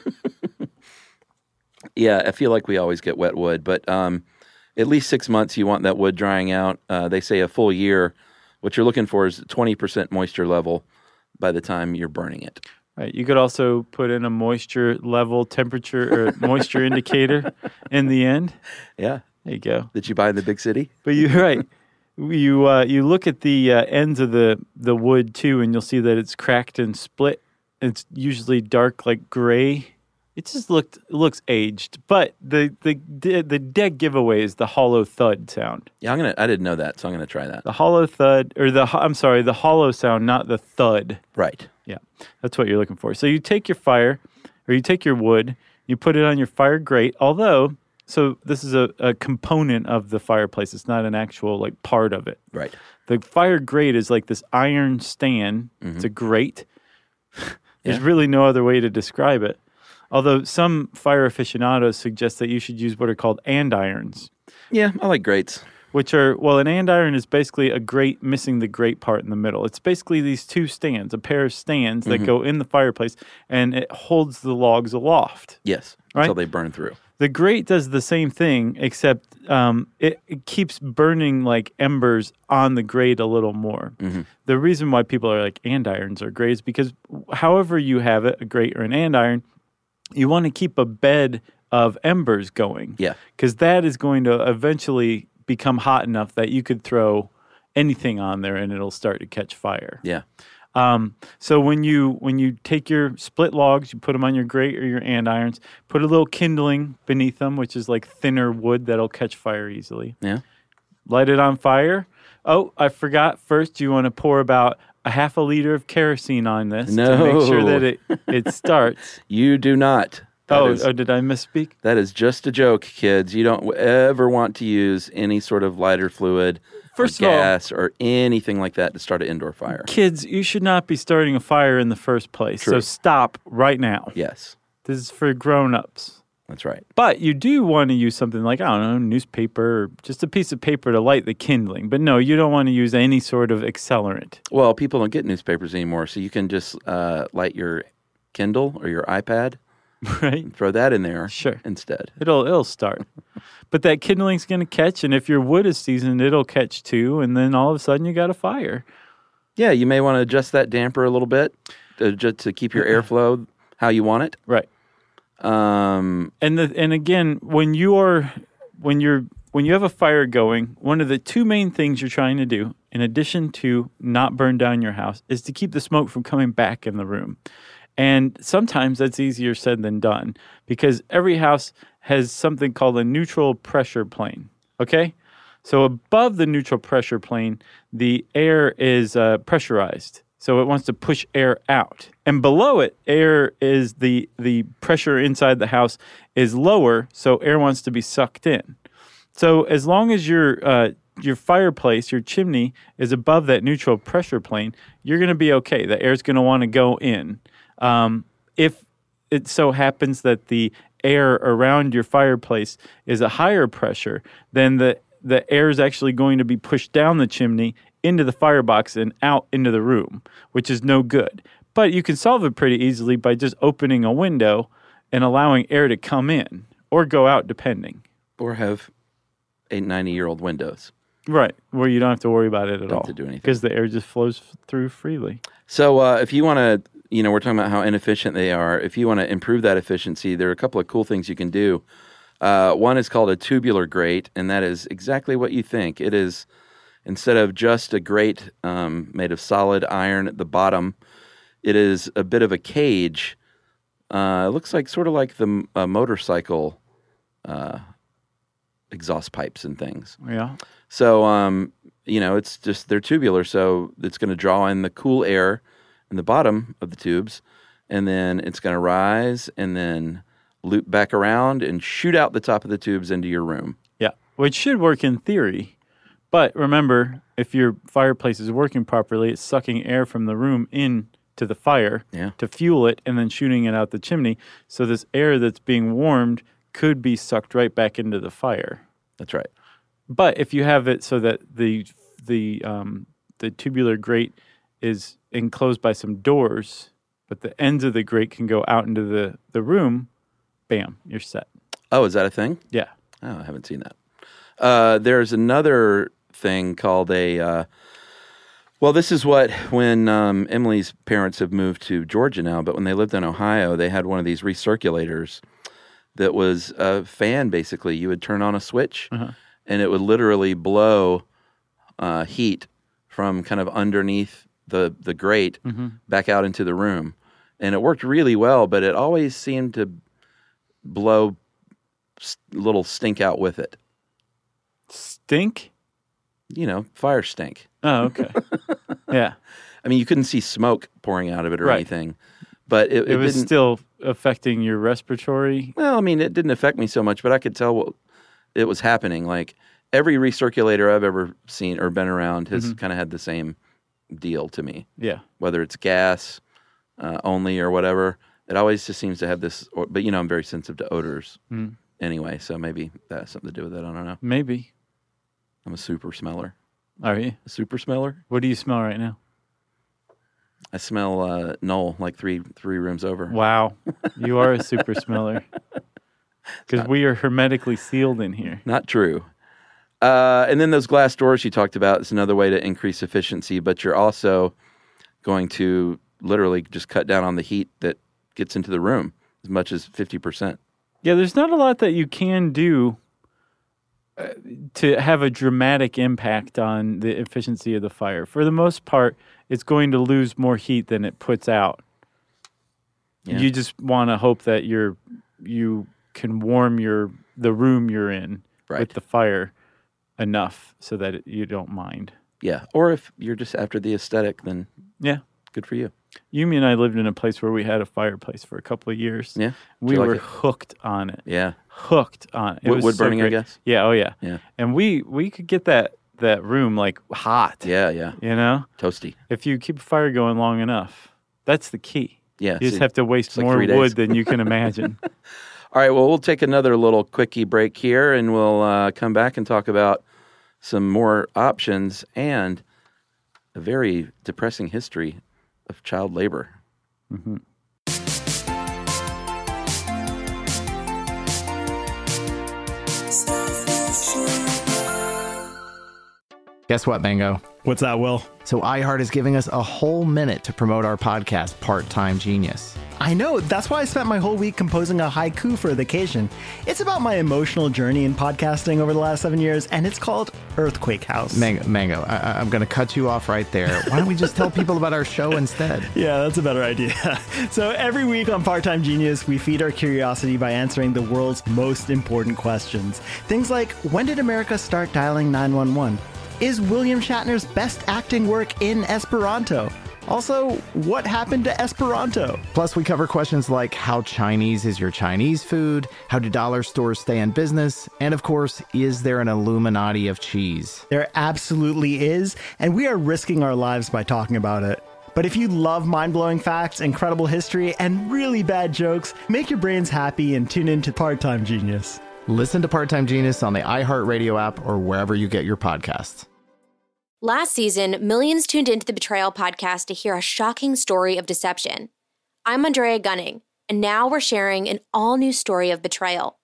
Yeah, I feel like we always get wet wood, but um, at least six months you want that wood drying out. Uh, they say a full year. What you're looking for is twenty percent moisture level by the time you're burning it. Right. You could also put in a moisture level, temperature, or moisture indicator in the end. Yeah. There you go. That you buy in the big city? But you're right. You uh, you look at the uh, ends of the, the wood too, and you'll see that it's cracked and split. It's usually dark, like gray. It just looked it looks aged. But the the the dead giveaway is the hollow thud sound. Yeah, I'm gonna. I didn't know that, so I'm gonna try that. The hollow thud, or the I'm sorry, the hollow sound, not the thud. Right. Yeah, that's what you're looking for. So you take your fire, or you take your wood, you put it on your fire grate. Although so this is a, a component of the fireplace. It's not an actual like part of it. Right. The fire grate is like this iron stand. Mm-hmm. It's a grate. There's yeah. really no other way to describe it. Although some fire aficionados suggest that you should use what are called andirons. Yeah, I like grates. Which are, well, an andiron is basically a grate missing the grate part in the middle. It's basically these two stands, a pair of stands that mm-hmm. go in the fireplace, and it holds the logs aloft. Yes, right? Until they burn through. The grate does the same thing, except um, it, it keeps burning like embers on the grate a little more. Mm-hmm. The reason why people are like andirons are great is because however you have it, a grate or an andiron, you want to keep a bed of embers going. Yeah. Because that is going to eventually become hot enough that you could throw anything on there and it'll start to catch fire. Yeah. Um, so when you when you take your split logs, you put them on your grate or your andirons, put a little kindling beneath them, which is like thinner wood that'll catch fire easily. Yeah. Light it on fire. Oh, I forgot. First, you want to pour about a half a liter of kerosene on this no. to make sure that it, it starts. You do not. That oh, is, oh, did I misspeak? That is just a joke, kids. You don't ever want to use any sort of lighter fluid, first or of gas, all, or anything like that to start an indoor fire. Kids, you should not be starting a fire in the first place. True. So stop right now. Yes. This is for grown-ups. That's right. But you do want to use something like, I don't know, newspaper or just a piece of paper to light the kindling. But no, you don't want to use any sort of accelerant. Well, people don't get newspapers anymore, so you can just uh, light your Kindle or your iPad. Right. And throw that in there sure. instead. It'll it'll start. But that kindling's going to catch, and if your wood is seasoned, it'll catch too, and then all of a sudden you got a fire. Yeah, you may want to adjust that damper a little bit to, just to keep your airflow how you want it. Right. Um, and the and again, when you are when you're when you have a fire going, one of the two main things you're trying to do, in addition to not burn down your house, is to keep the smoke from coming back in the room. And sometimes that's easier said than done because every house has something called a neutral pressure plane, okay? So above the neutral pressure plane, the air is uh, pressurized. So it wants to push air out. And below it, air is the, the pressure inside the house is lower, so air wants to be sucked in. So as long as your uh, your fireplace, your chimney, is above that neutral pressure plane, you're going to be okay. The air's going to want to go in. Um, if it so happens that the air around your fireplace is a higher pressure, then the, the air is actually going to be pushed down the chimney into the firebox and out into the room, which is no good. But you can solve it pretty easily by just opening a window and allowing air to come in or go out, depending. Or have eight, ninety-year-old windows. Right, where you don't have to worry about it at don't all. Have to do anything. Because the air just flows through freely. So uh, if you want to... You know, we're talking about how inefficient they are. If you want to improve that efficiency, there are a couple of cool things you can do. Uh, one is called a tubular grate, and that is exactly what you think. It is, instead of just a grate um, made of solid iron at the bottom, it is a bit of a cage. Uh, it looks like sort of like the uh, motorcycle uh, exhaust pipes and things. Yeah. So, um, you know, it's just, they're tubular, so it's going to draw in the cool air in the bottom of the tubes, and then it's going to rise and then loop back around and shoot out the top of the tubes into your room. Yeah, which should work in theory. But remember, if your fireplace is working properly, it's sucking air from the room in to the fire yeah. to fuel it and then shooting it out the chimney. So this air that's being warmed could be sucked right back into the fire. That's right. But if you have it so that the the um, the tubular grate is enclosed by some doors, but the ends of the grate can go out into the, the room, bam, you're set. Oh, is that a thing? Yeah. Oh, I haven't seen that. Uh, there's another thing called a, uh, well, this is what, when um, Emily's parents have moved to Georgia now, but when they lived in Ohio, they had one of these recirculators that was a fan, basically. You would turn on a switch, uh-huh. and it would literally blow uh, heat from kind of underneath the the grate mm-hmm. back out into the room. And it worked really well, but it always seemed to blow a little stink out with it. Stink? You know, fire stink. Oh, okay. Yeah. I mean, you couldn't see smoke pouring out of it or right. anything, But it, It, it was didn't, still affecting your respiratory. well, I mean, it didn't affect me so much, but I could tell what it was happening. Like every recirculator I've ever seen or been around has Mm-hmm. kind of had the same deal to me. Yeah. Whether it's gas uh, only or whatever, it always just seems to have this. Or, but you know, I'm very sensitive to odors Mm. anyway, so maybe that has something to do with it. I don't know. Maybe. I'm a super smeller. Are you? A super smeller. What do you smell right now? I smell uh, Knoll like three three rooms over. Wow. You are a super smeller. Because we are hermetically sealed in here. Not true. Uh, and then those glass doors you talked about is another way to increase efficiency, but you're also going to literally just cut down on the heat that gets into the room as much as fifty percent. Yeah, there's not a lot that you can do uh, to have a dramatic impact on the efficiency of the fire. For the most part, it's going to lose more heat than it puts out. Yeah. You just want to hope that you're you can warm your the room you're in Right. with the fire enough so that it, you don't mind. Yeah. Or if you're just after the aesthetic, then Yeah. good for you. Yumi and I lived in a place where we had a fireplace for a couple of years. Yeah. We you like were it? hooked on it. Yeah. Hooked on it. It Wood- was wood so burning, I great. guess? Yeah, oh yeah. Yeah. And we we could get that that room like hot. Yeah, yeah. You know? Toasty. If you keep a fire going long enough. That's the key. Yeah. You just see, have to waste it's like more three days. wood than you can imagine. All right, well, we'll take another little quickie break here, and we'll uh, come back and talk about some more options and a very depressing history of child labor. Mm-hmm. Guess what, Mango? What's that, Will? So iHeart is giving us a whole minute to promote our podcast, Part-Time Genius. I know. That's why I spent my whole week composing a haiku for the occasion. It's about my emotional journey in podcasting over the last seven years, and it's called Earthquake House. Mango, Mango I, I'm going to cut you off right there. Why don't we just tell people about our show instead? Yeah, that's a better idea. So every week on Part-Time Genius, we feed our curiosity by answering the world's most important questions. Things like, when did America start dialing nine one one? Is William Shatner's best acting work in Esperanto? Also, what happened to Esperanto? Plus, we cover questions like how Chinese is your Chinese food, how do dollar stores stay in business, and of course, is there an Illuminati of cheese? There absolutely is, and we are risking our lives by talking about it. But if you love mind-blowing facts, incredible history, and really bad jokes, make your brains happy and tune in to Part-Time Genius. Listen to Part-Time Genius on the iHeartRadio app or wherever you get your podcasts. Last season, millions tuned into the Betrayal podcast to hear a shocking story of deception. I'm Andrea Gunning, and now we're sharing an all-new story of betrayal.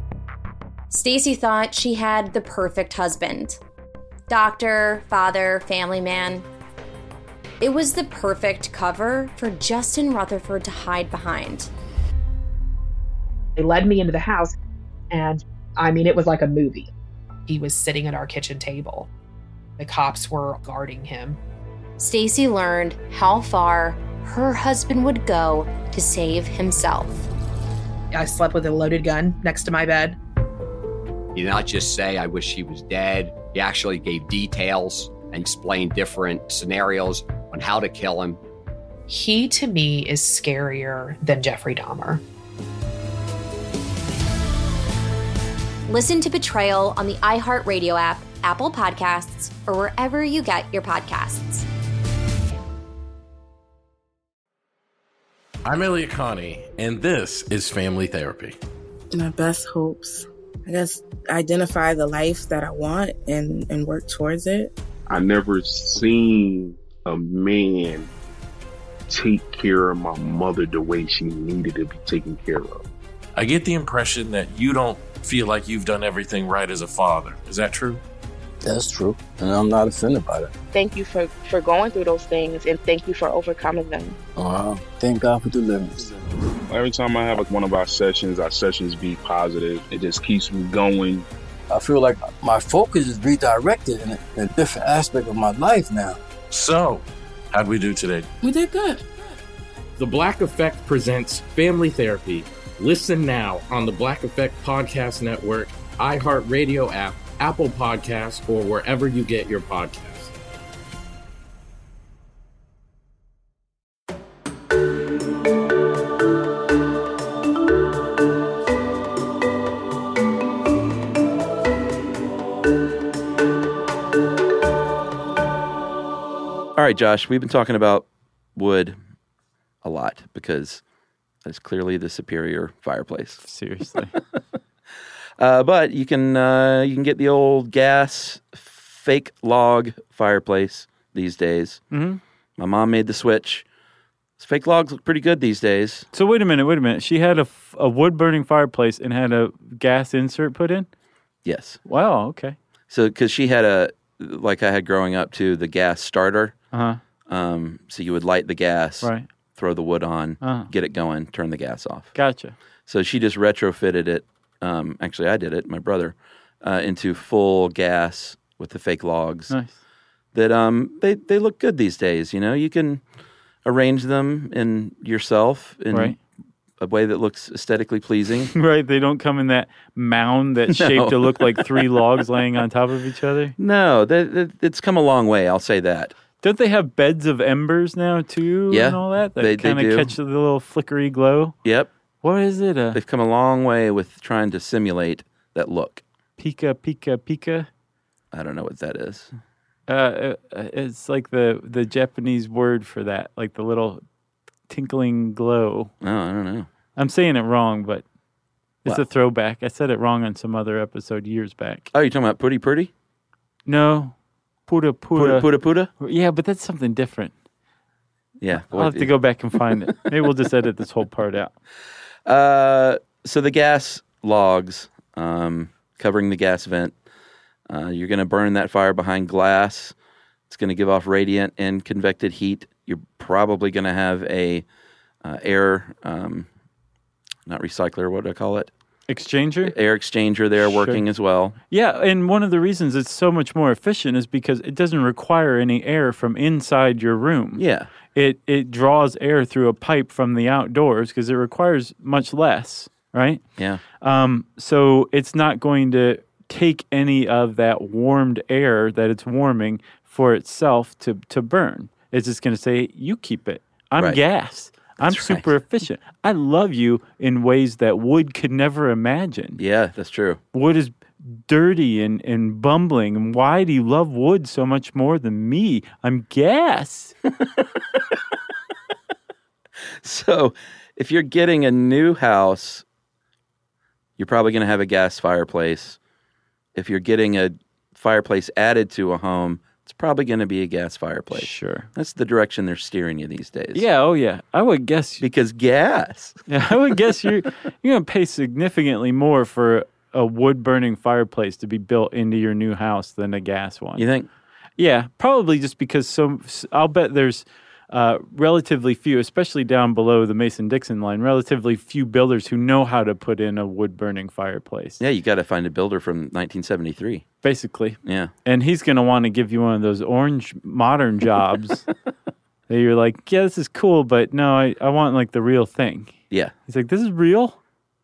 Stacy thought she had the perfect husband. Doctor, father, family man. It was the perfect cover for Justin Rutherford to hide behind. They led me into the house, and I mean, it was like a movie. He was sitting at our kitchen table. The cops were guarding him. Stacy learned how far her husband would go to save himself. I slept with a loaded gun next to my bed. He did not just say, I wish he was dead. He actually gave details and explained different scenarios on how to kill him. He, to me, is scarier than Jeffrey Dahmer. Listen to Betrayal on the iHeartRadio app, Apple Podcasts, or wherever you get your podcasts. I'm Elliot Connie, and this is Family Therapy. My best hopes, I guess, identify the life that I want and, and work towards it. I never seen a man take care of my mother the way she needed to be taken care of. I get the impression that you don't feel like you've done everything right as a father. Is that true? That's true, and I'm not offended by that. Thank you for, for going through those things, and thank you for overcoming them. Uh, thank God for deliverance. Every time I have like one of our sessions, our sessions be positive. It just keeps me going. I feel like my focus is redirected in a, in a different aspect of my life now. So, how'd we do today? We did good. The Black Effect presents Family Therapy. Listen now on the Black Effect Podcast Network, iHeartRadio app, Apple Podcasts, or wherever you get your podcasts. All right, Josh, we've been talking about wood a lot because that's clearly the superior fireplace. Seriously. uh, but you can uh, you can get the old gas fake log fireplace these days. Mm-hmm. My mom made the switch. These fake logs look pretty good these days. So wait a minute, wait a minute. She had a, f- a wood-burning fireplace and had a gas insert put in? Yes. Wow, okay. So, because she had a, like I had growing up too, the gas starter. Uh-huh. Um, so you would light the gas, Right. throw the wood on, Uh-huh. get it going, turn the gas off. Gotcha. So she just retrofitted it. Um, actually, I did it, my brother, uh, into full gas with the fake logs. Nice. That um, they, they look good these days. You know, you can arrange them in yourself in Right. a way that looks aesthetically pleasing. Right, they don't come in that mound that's No. shaped to look like three logs laying on top of each other. No, that, that, it's come a long way. I'll say that. Don't they have beds of embers now too? Yeah, and all that that they- they kind of do. catch the little flickery glow. Yep. What is it? A They've come a long way with trying to simulate that look. pika pika pika? I don't know what that is. Uh, uh, it's like the the Japanese word for that, like the little tinkling glow. Oh, I don't know. I'm saying it wrong, but it's What? a throwback. I said it wrong on some other episode years back. Oh, you're talking about putty putty? No, puta puta. Puta puta? Yeah, but that's something different. Yeah. I'll have to go back and find it. Maybe we'll just edit this whole part out. Uh, so the gas logs um, covering the gas vent, uh, you're going to burn that fire behind glass. It's going to give off radiant and convected heat. You're probably going to have a uh, air, um, not recycler, what do I call it? Exchanger? Air exchanger there Sure. working as well. Yeah, and one of the reasons it's so much more efficient is because it doesn't require any air from inside your room. Yeah. It it draws air through a pipe from the outdoors because it requires much less, right? Yeah. Um, so it's not going to take any of that warmed air that it's warming for itself to, to burn. It's just going to say, you keep it. I'm Right. gas. I'm That's super efficient. I love you in ways that wood could never imagine. Yeah, that's true. Wood is dirty and, and bumbling. And why do you love wood so much more than me? I'm gas. So if you're getting a new house, you're probably going to have a gas fireplace. If you're getting a fireplace added to a home, it's probably going to be a gas fireplace. Sure. That's the direction they're steering you these days. Yeah, oh yeah. I would guess because gas. Yeah, I would guess you're you're going to pay significantly more for a wood burning fireplace to be built into your new house than a gas one. You think? Yeah, probably just because so I'll bet there's uh, relatively few, especially down below the Mason-Dixon line, relatively few builders who know how to put in a wood burning fireplace. Yeah, you got to find a builder from nineteen seventy-three. Basically. Yeah. And he's going to want to give you one of those orange modern jobs that you're like, yeah, this is cool, but no, I, I want like the real thing. Yeah. He's like, this is real?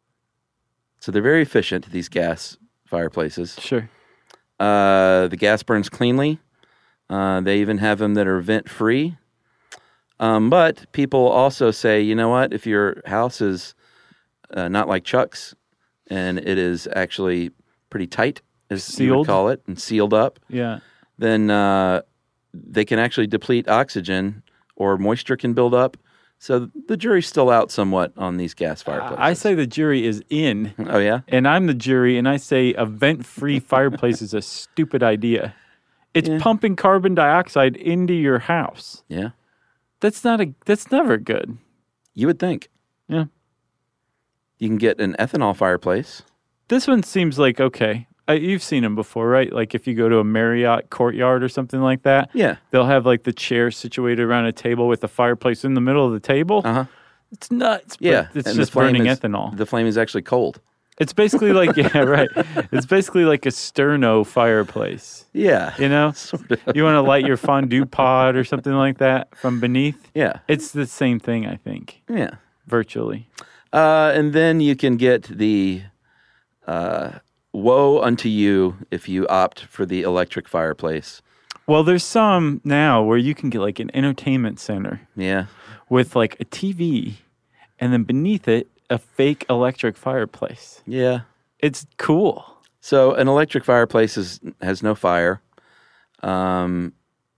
So they're very efficient, these gas fireplaces. Sure. Uh, the gas burns cleanly. Uh, they even have them that are vent-free. Um, but people also say, you know what, if your house is uh, not like Chuck's and it is actually pretty tight, as you would Sealed? call it, and sealed up, Yeah. then uh, they can actually deplete oxygen or moisture can build up. So the jury's still out somewhat on these gas fireplaces. I say the jury is in. Oh, yeah? And I'm the jury, and I say a vent-free fireplace is a stupid idea. It's Yeah. pumping carbon dioxide into your house. Yeah. That's not a. That's never good. You would think. Yeah. You can get an ethanol fireplace. This one seems like okay. Uh, you've seen them before, right? Like if you go to a Marriott Courtyard or something like that. Yeah. They'll have like the chairs situated around a table with a fireplace in the middle of the table. Uh huh. It's nuts. but Yeah. It's and the just flame burning is- ethanol. The flame is actually cold. It's basically like yeah, right. It's basically like a sterno fireplace. Yeah. You know? Sort of. You want to light your fondue pod or something like that from beneath? Yeah. It's the same thing, I think. Yeah. Virtually. Uh, and then you can get the uh, woe unto you if you opt for the electric fireplace. Well, there's some now where you can get like an entertainment center. Yeah. With like a T V and then beneath it, a fake electric fireplace. Yeah. It's cool. So an electric fireplace is, has no fire. Um,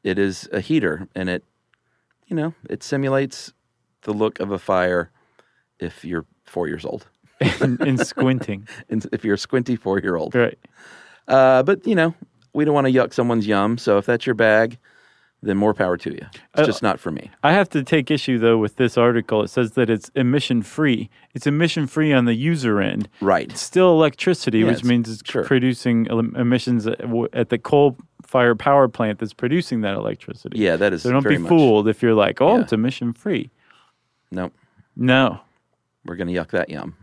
it is a heater, and it, you know, it simulates the look of a fire if you're four years old. and, and squinting. And if you're a squinty four-year-old. Right. Uh, but, you know, we don't want to yuck someone's yum, so if that's your bag, then more power to you. It's Uh, just not for me. I have to take issue, though, with this article. It says that it's emission-free. It's emission-free on the user end. Right. It's still electricity, Yeah, which it's- means it's sure. producing el- emissions at, w- at the coal-fired power plant that's producing that electricity. Yeah, that is So don't very be much- fooled if you're like, oh, Yeah. it's emission-free. Nope. No. We're going to yuck that yum.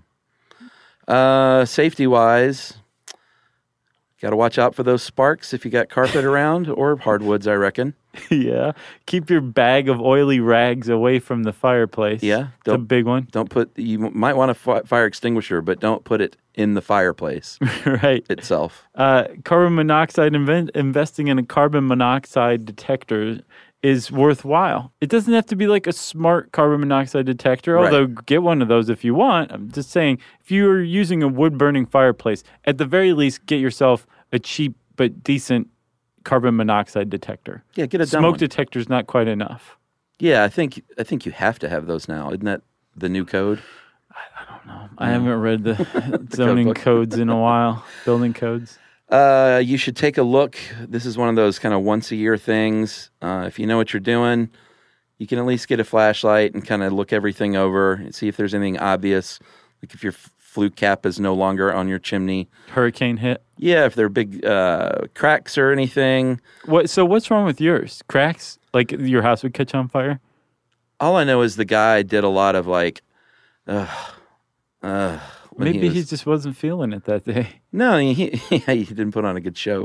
Uh, safety-wise, got to watch out for those sparks if you got carpet around, or hardwoods, I reckon. Yeah. Keep your bag of oily rags away from the fireplace. Yeah. It's a big one. Don't put, you might want a fi- fire extinguisher, but don't put it in the fireplace right. itself. Uh, carbon monoxide, inven- investing in a carbon monoxide detector is worthwhile. It doesn't have to be like a smart carbon monoxide detector, Right. although get one of those if you want. I'm just saying, if you're using a wood-burning fireplace, at the very least, get yourself a cheap but decent carbon monoxide detector. Yeah, get a dumb Smoke one. detector's not quite enough. Yeah, I think I think you have to have those now. Isn't that the new code? I haven't read the code zoning book. codes in a while, building codes. Uh, you should take a look. This is one of those kind of once a year things. Uh, if you know what you're doing, you can at least get a flashlight and kind of look everything over and see if there's anything obvious. Like if your f- flue cap is no longer on your chimney. Hurricane hit. Yeah, if there are big uh, cracks or anything. What? So what's wrong with yours? Cracks? Like your house would catch on fire? All I know is the guy did a lot of like, uh, uh, when Maybe he, was- just wasn't feeling it that day. No, he, he didn't put on a good show.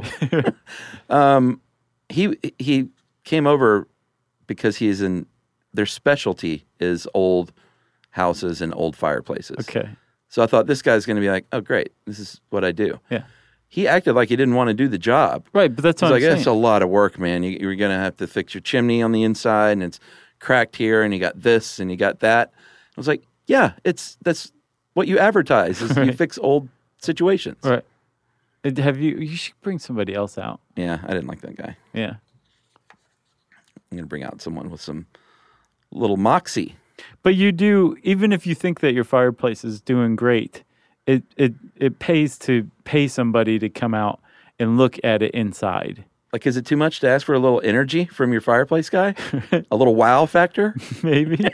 um, he he came over because he's in their specialty is old houses and old fireplaces. Okay. So I thought this guy's going to be like, oh great, this is what I do. Yeah. He acted like he didn't want to do the job. Right, but that's He's what like, I'm it's a saying. lot of work, man. You, you're going to have to fix your chimney on the inside, and it's cracked here, and you got this, and you got that. I was like, yeah, it's that's what you advertise is you Right. fix old situations. Right. Uh, Have you? You should bring somebody else out. Yeah, I didn't like that guy. Yeah. I'm going to bring out someone with some little moxie. But you do, even if you think that your fireplace is doing great, it it it pays to pay somebody to come out and look at it inside. Like, is it too much to ask for a little energy from your fireplace guy? A little wow factor? Maybe.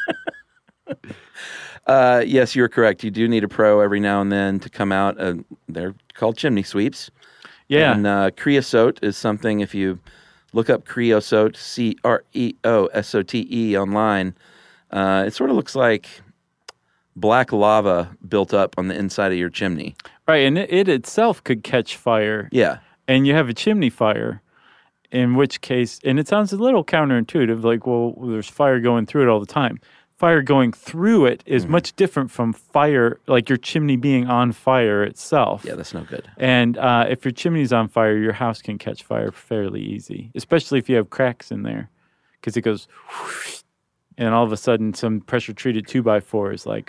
Uh, yes, you're correct. You do need a pro every now and then to come out. Uh, they're called chimney sweeps. Yeah. And uh, creosote is something, if you look up creosote, C R E O S O T E online, uh, it sort of looks like black lava built up on the inside of your chimney. Right, and it, it itself could catch fire. Yeah. And you have a chimney fire, in which case, and it sounds a little counterintuitive, like, well, there's fire going through it all the time. Fire going through it is Mm-hmm. much different from fire, like your chimney being on fire itself. Yeah, that's no good. And uh, if your chimney's on fire, your house can catch fire fairly easy, especially if you have cracks in there, because it goes, whoosh, and all of a sudden some pressure-treated two by four is like,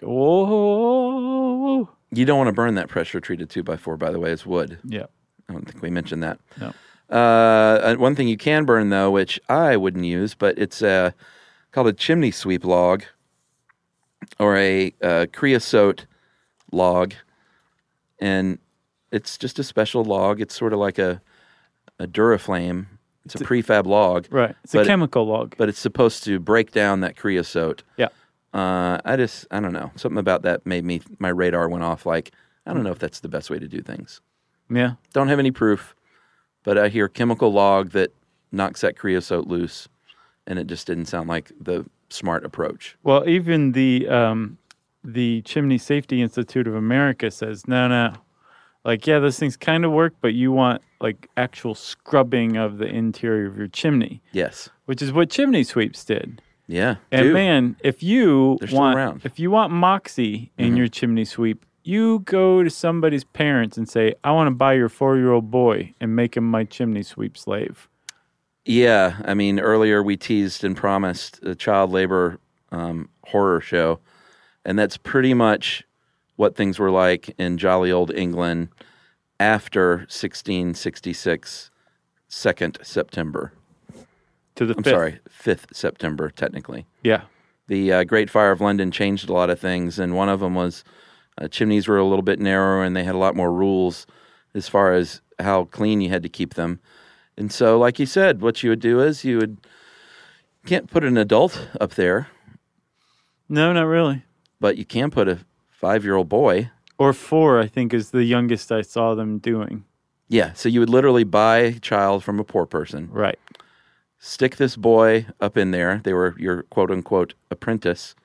whoa. You don't want to burn that pressure-treated two by four, by the way. It's wood. Yeah. I don't think we mentioned that. No. Uh, one thing you can burn, though, which I wouldn't use, but it's uh, called a chimney sweep log or a uh, creosote log. And it's just a special log. It's sort of like a, a Duraflame. It's a prefab log. Right. It's a but it- chemical log. But it's supposed to break down that creosote. Yeah. Uh, I just, I don't know. Something about that made me, my radar went off like, I don't know if that's the best way to do things. Yeah. Don't have any proof, but I hear chemical log that knocks that creosote loose, and it just didn't sound like the smart approach. Well, even the um, the Chimney Safety Institute of America says, no, no. Like, yeah, those things kind of work, but you want, like, actual scrubbing of the interior of your chimney. Yes. Which is what chimney sweeps did. Yeah. And do. man, if you They're still want around. if you want moxie in Mhm. your chimney sweep, you go to somebody's parents and say, I want to buy your four-year-old boy and make him my chimney sweep slave. Yeah, I mean, earlier we teased and promised a child labor um, horror show, and that's pretty much what things were like in jolly old England after sixteen sixty-six, second September. To the I'm fifth. sorry, fifth September, technically. Yeah. The uh, Great Fire of London changed a lot of things, and one of them was uh, chimneys were a little bit narrower, and they had a lot more rules as far as how clean you had to keep them. And so, like you said, what you would do is you would can't put an adult up there. No, not really. But you can put a five-year-old boy. Or four, I think, is the youngest I saw them doing. Yeah, so you would literally buy a child from a poor person. Right. Stick this boy up in there. They were your quote-unquote apprentice,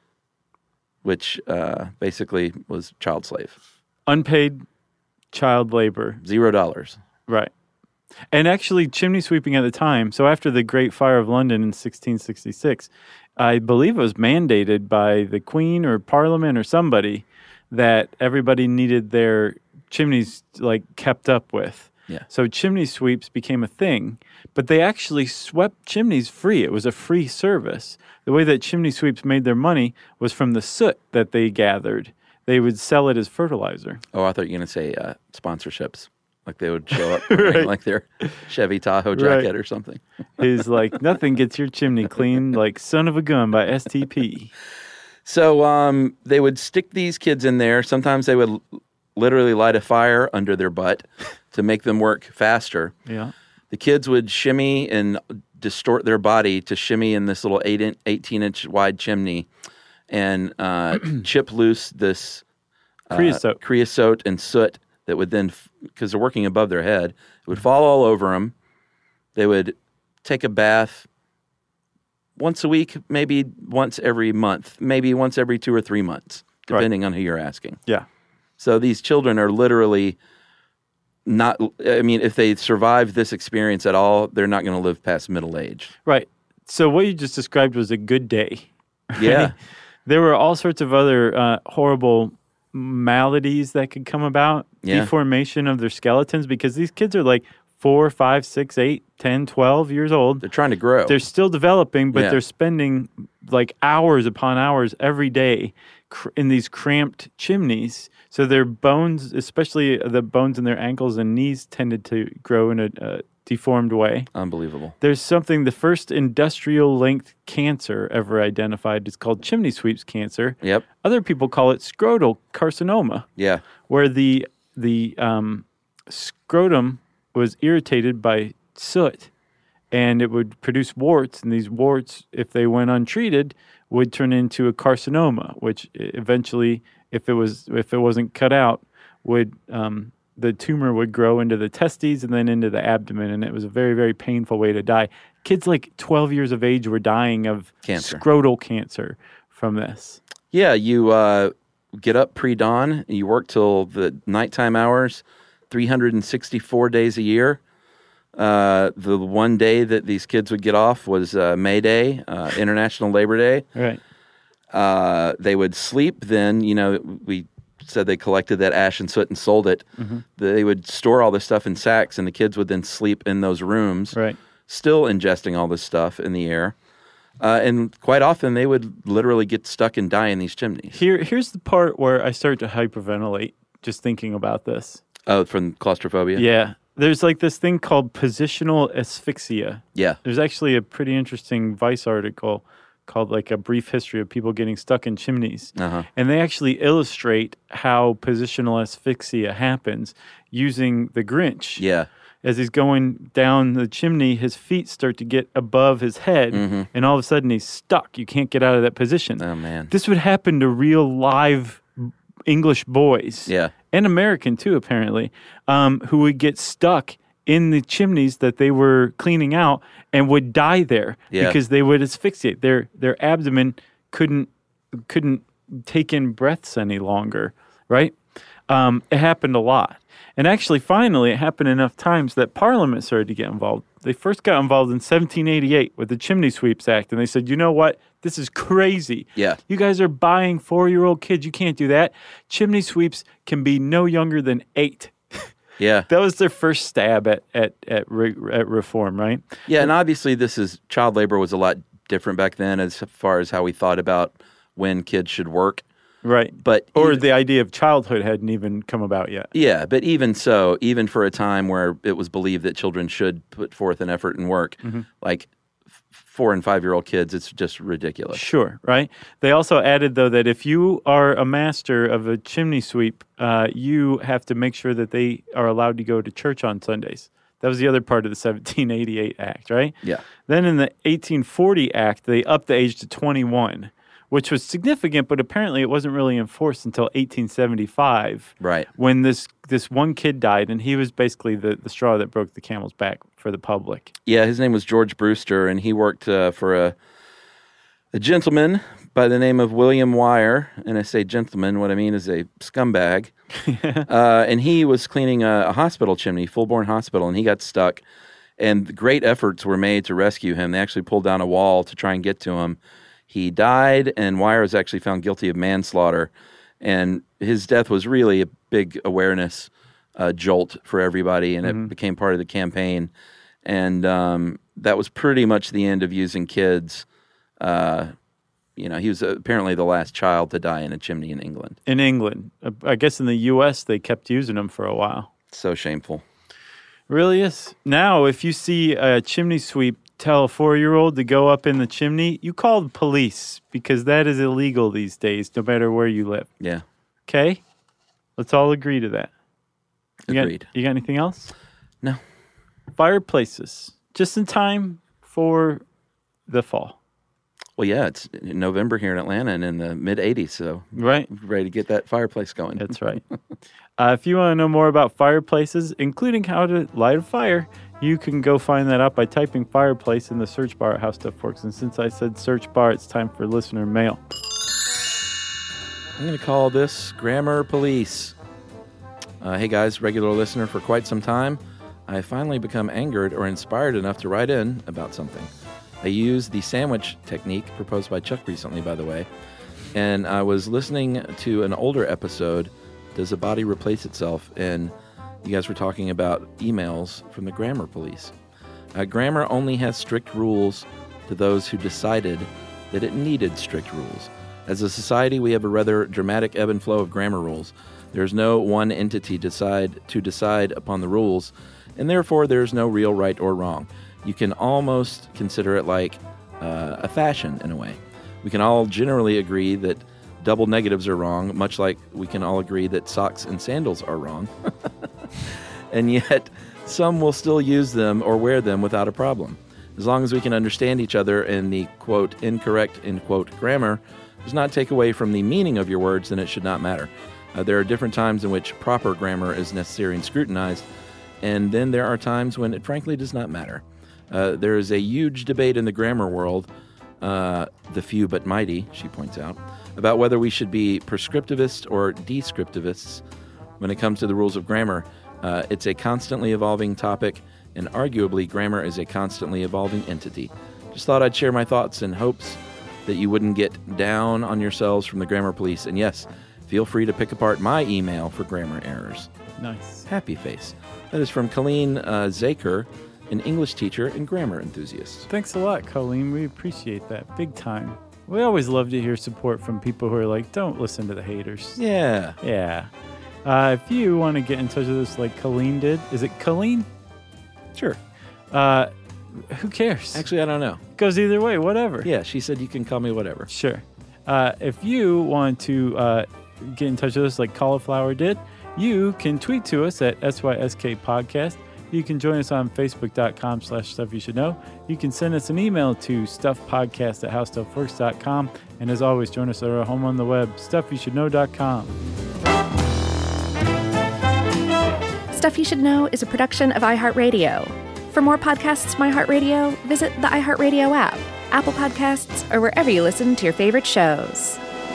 which uh, basically was child slave. Unpaid child labor. Zero dollars. Right. And actually, chimney sweeping at the time, so after the Great Fire of London in sixteen sixty-six, I believe it was mandated by the Queen or Parliament or somebody that everybody needed their chimneys like kept up with. Yeah. So chimney sweeps became a thing, but they actually swept chimneys free. It was a free service. The way that chimney sweeps made their money was from the soot that they gathered. They would sell it as fertilizer. Oh, I thought you were going to say uh, sponsorships. Like they would show up wearing Right. like their Chevy Tahoe jacket Right. or something. Is like, nothing gets your chimney clean like Son of a Gun by S T P. So um, they would stick these kids in there. Sometimes they would l- literally light a fire under their butt to make them work faster. Yeah. The kids would shimmy and distort their body to shimmy in this little eight in, eighteen-inch wide chimney and uh, chip loose this uh, Creosote. creosote and soot that would then, because they're working above their head, it would fall all over them. They would take a bath once a week, maybe once every month, maybe once every two or three months, depending on who you're asking. Yeah. So these children are literally not, I mean, if they survive this experience at all, they're not going to live past middle age. Right. So what you just described was a good day. right? Yeah. There were all sorts of other uh, horrible maladies that could come about. Yeah. Deformation of their skeletons, because these kids are like four, five, six, eight, ten, twelve years old. They're trying to grow. They're still developing, but Yeah. they're spending like hours upon hours every day cr- in these cramped chimneys. So their bones, especially the bones in their ankles and knees, tended to grow in a, a deformed way. Unbelievable. There's something, the first industrial linked cancer ever identified is called chimney sweeps cancer. Yep. Other people call it scrotal carcinoma. Yeah. Where the the um, scrotum was irritated by soot and it would produce warts, and these warts, if they went untreated, would turn into a carcinoma, which eventually, if it was if it wasn't cut out, would um, the tumor would grow into the testes and then into the abdomen, and it was a very, very painful way to die. Kids like twelve years of age were dying of Cancer. scrotal cancer from this. Yeah, you uh, get up pre-dawn, and you work till the nighttime hours, three hundred sixty-four days a year. Uh, the one day that these kids would get off was uh, May Day, uh, International Labor Day. Right. Uh, they would sleep. Then, you know, we said they collected that ash and soot and sold it. Mhm. They would store all this stuff in sacks, and the kids would then sleep in those rooms, Right. still ingesting all this stuff in the air. Uh, and quite often, they would literally get stuck and die in these chimneys. Here, here's the part where I start to hyperventilate just thinking about this. Oh, from claustrophobia? Yeah. There's like this thing called positional asphyxia. Yeah. There's actually a pretty interesting Vice article called like A Brief History of People Getting Stuck in Chimneys. Uh-huh. And they actually illustrate how positional asphyxia happens using the Grinch. Yeah. As he's going down the chimney, his feet start to get above his head, Mhm. and all of a sudden he's stuck. You can't get out of that position. Oh, man. This would happen to real live English boys. Yeah. And American too, apparently, um, who would get stuck in the chimneys that they were cleaning out and would die there Yeah. because they would asphyxiate. Their their abdomen couldn't couldn't take in breaths any longer, right? Um, it happened a lot. And actually, finally, it happened enough times that Parliament started to get involved. They first got involved in seventeen eighty-eight with the Chimney Sweeps Act, and they said, you know what? This is crazy. Yeah. You guys are buying four-year-old kids. You can't do that. Chimney sweeps can be no younger than eight. Yeah. That was their first stab at at at, re, at reform, right? Yeah, and obviously this is child labor was a lot different back then as far as how we thought about when kids should work. Right. But or even, the idea of childhood hadn't even come about yet. Yeah, but even so, even for a time where it was believed that children should put forth an effort and work, Mhm. like four and five year old kids, it's just ridiculous. Sure, right? They also added, though, that if you are a master of a chimney sweep, uh, you have to make sure that they are allowed to go to church on Sundays. That was the other part of the seventeen eighty-eight Act, right? Yeah. Then in the eighteen forty Act, they upped the age to twenty-one, which was significant, but apparently it wasn't really enforced until eighteen seventy-five. Right. When this this one kid died, and he was basically the, the straw that broke the camel's back for the public. Yeah, his name was George Brewster, and he worked uh, for a a gentleman by the name of William Wire. And I say gentleman, what I mean is a scumbag. uh, and he was cleaning a, a hospital chimney, Fulbourn Hospital, and he got stuck. And great efforts were made to rescue him. They actually pulled down a wall to try and get to him. He died, and Wire was actually found guilty of manslaughter. And his death was really a big awareness uh, jolt for everybody, and Mhm. it became part of the campaign. And um, that was pretty much the end of using kids. Uh, you know, he was apparently the last child to die in a chimney in England. In England. Uh, I guess in the U S they kept using them for a while. So shameful. Really is. Now, if you see a chimney sweep tell a four-year-old to go up in the chimney, you call the police, because that is illegal these days, no matter where you live. Yeah. Okay? Let's all agree to that. You Agreed. Got, you got anything else? No. Fireplaces. Just in time for the fall. Well, yeah, it's November here in Atlanta and in the mid eighties, so right, ready to get that fireplace going. That's right. uh, if you want to know more about fireplaces, including how to light a fire, you can go find that out by typing fireplace in the search bar at How Stuff Works. And since I said search bar, it's time for listener mail. I'm going to call this Grammar Police. Uh, hey guys, regular listener for quite some time. I finally become angered or inspired enough to write in about something. I used the sandwich technique proposed by Chuck recently, by the way, and I was listening to an older episode, Does a Body Replace Itself? And you guys were talking about emails from the Grammar Police. Uh, grammar only has strict rules to those who decided that it needed strict rules. As a society, we have a rather dramatic ebb and flow of grammar rules. There's no one entity decide to decide upon the rules, and therefore there's no real right or wrong. You can almost consider it like uh, a fashion in a way. We can all generally agree that double negatives are wrong, much like we can all agree that socks and sandals are wrong. And yet, some will still use them or wear them without a problem. As long as we can understand each other and the, quote, incorrect, end quote, grammar does not take away from the meaning of your words, then it should not matter. Uh, there are different times in which proper grammar is necessary and scrutinized, and then there are times when it frankly does not matter. Uh, there is a huge debate in the grammar world, uh, the few but mighty, she points out, about whether we should be prescriptivists or descriptivists when it comes to the rules of grammar. Uh, it's a constantly evolving topic, and arguably grammar is a constantly evolving entity. Just thought I'd share my thoughts in hopes that you wouldn't get down on yourselves from the Grammar Police. And yes, feel free to pick apart my email for grammar errors. Nice. Happy face. That is from Colleen uh, Zaker, an English teacher and grammar enthusiast. Thanks a lot, Colleen. We appreciate that big time. We always love to hear support from people who are like, don't listen to the haters. Yeah. Yeah. Uh, if you want to get in touch with us like Colleen did, is it Colleen? Sure. Uh, who cares? Actually, I don't know. Goes either way, whatever. Yeah, she said you can call me whatever. Sure. Uh, if you want to uh, get in touch with us like Cauliflower did, you can tweet to us at S Y S K Podcast. You can join us on Facebook.com slash Stuff You Should Know. You can send us an email to stuffpodcast at howstuffworks dot com. And as always, join us at our home on the web, stuff you should know dot com. Stuff You Should Know is a production of iHeartRadio. For more podcasts from iHeartRadio, visit the iHeartRadio app, Apple Podcasts, or wherever you listen to your favorite shows.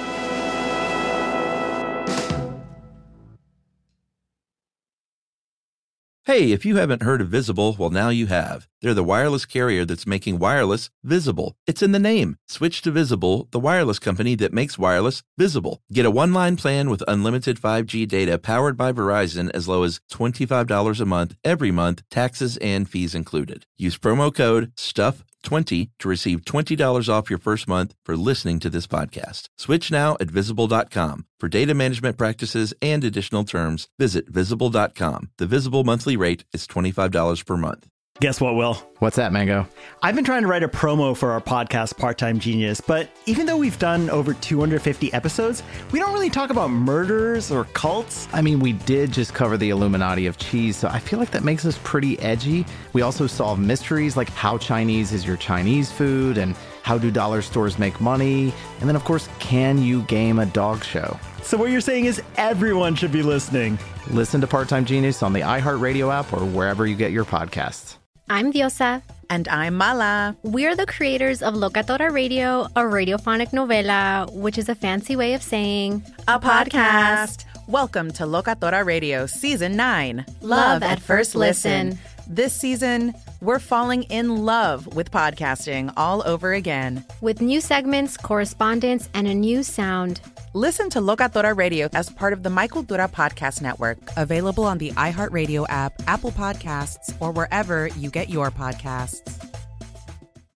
Hey, if you haven't heard of Visible, well, now you have. They're the wireless carrier that's making wireless visible. It's in the name. Switch to Visible, the wireless company that makes wireless visible. Get a one-line plan with unlimited five G data powered by Verizon as low as twenty-five dollars a month, every month, taxes and fees included. Use promo code stuff twenty to receive twenty dollars off your first month for listening to this podcast. Switch now at visible dot com. For data management practices and additional terms, visit visible dot com. The Visible monthly rate is twenty-five dollars per month. Guess what, Will? What's that, Mango? I've been trying to write a promo for our podcast, Part-Time Genius, but even though we've done over two hundred fifty episodes, we don't really talk about murders or cults. I mean, we did just cover the Illuminati of cheese, so I feel like that makes us pretty edgy. We also solve mysteries like how Chinese is your Chinese food and how do dollar stores make money? And then, of course, can you game a dog show? So what you're saying is everyone should be listening. Listen to Part-Time Genius on the iHeartRadio app or wherever you get your podcasts. I'm Diosa. And I'm Mala. We're the creators of Locatora Radio, a radiophonic novela, which is a fancy way of saying a podcast. Welcome to Locatora Radio Season nine. Love at First Listen. This season, we're falling in love with podcasting all over again. With new segments, correspondence, and a new sound. Listen to Locatora Radio as part of the My Cultura Podcast Network. Available on the iHeartRadio app, Apple Podcasts, or wherever you get your podcasts.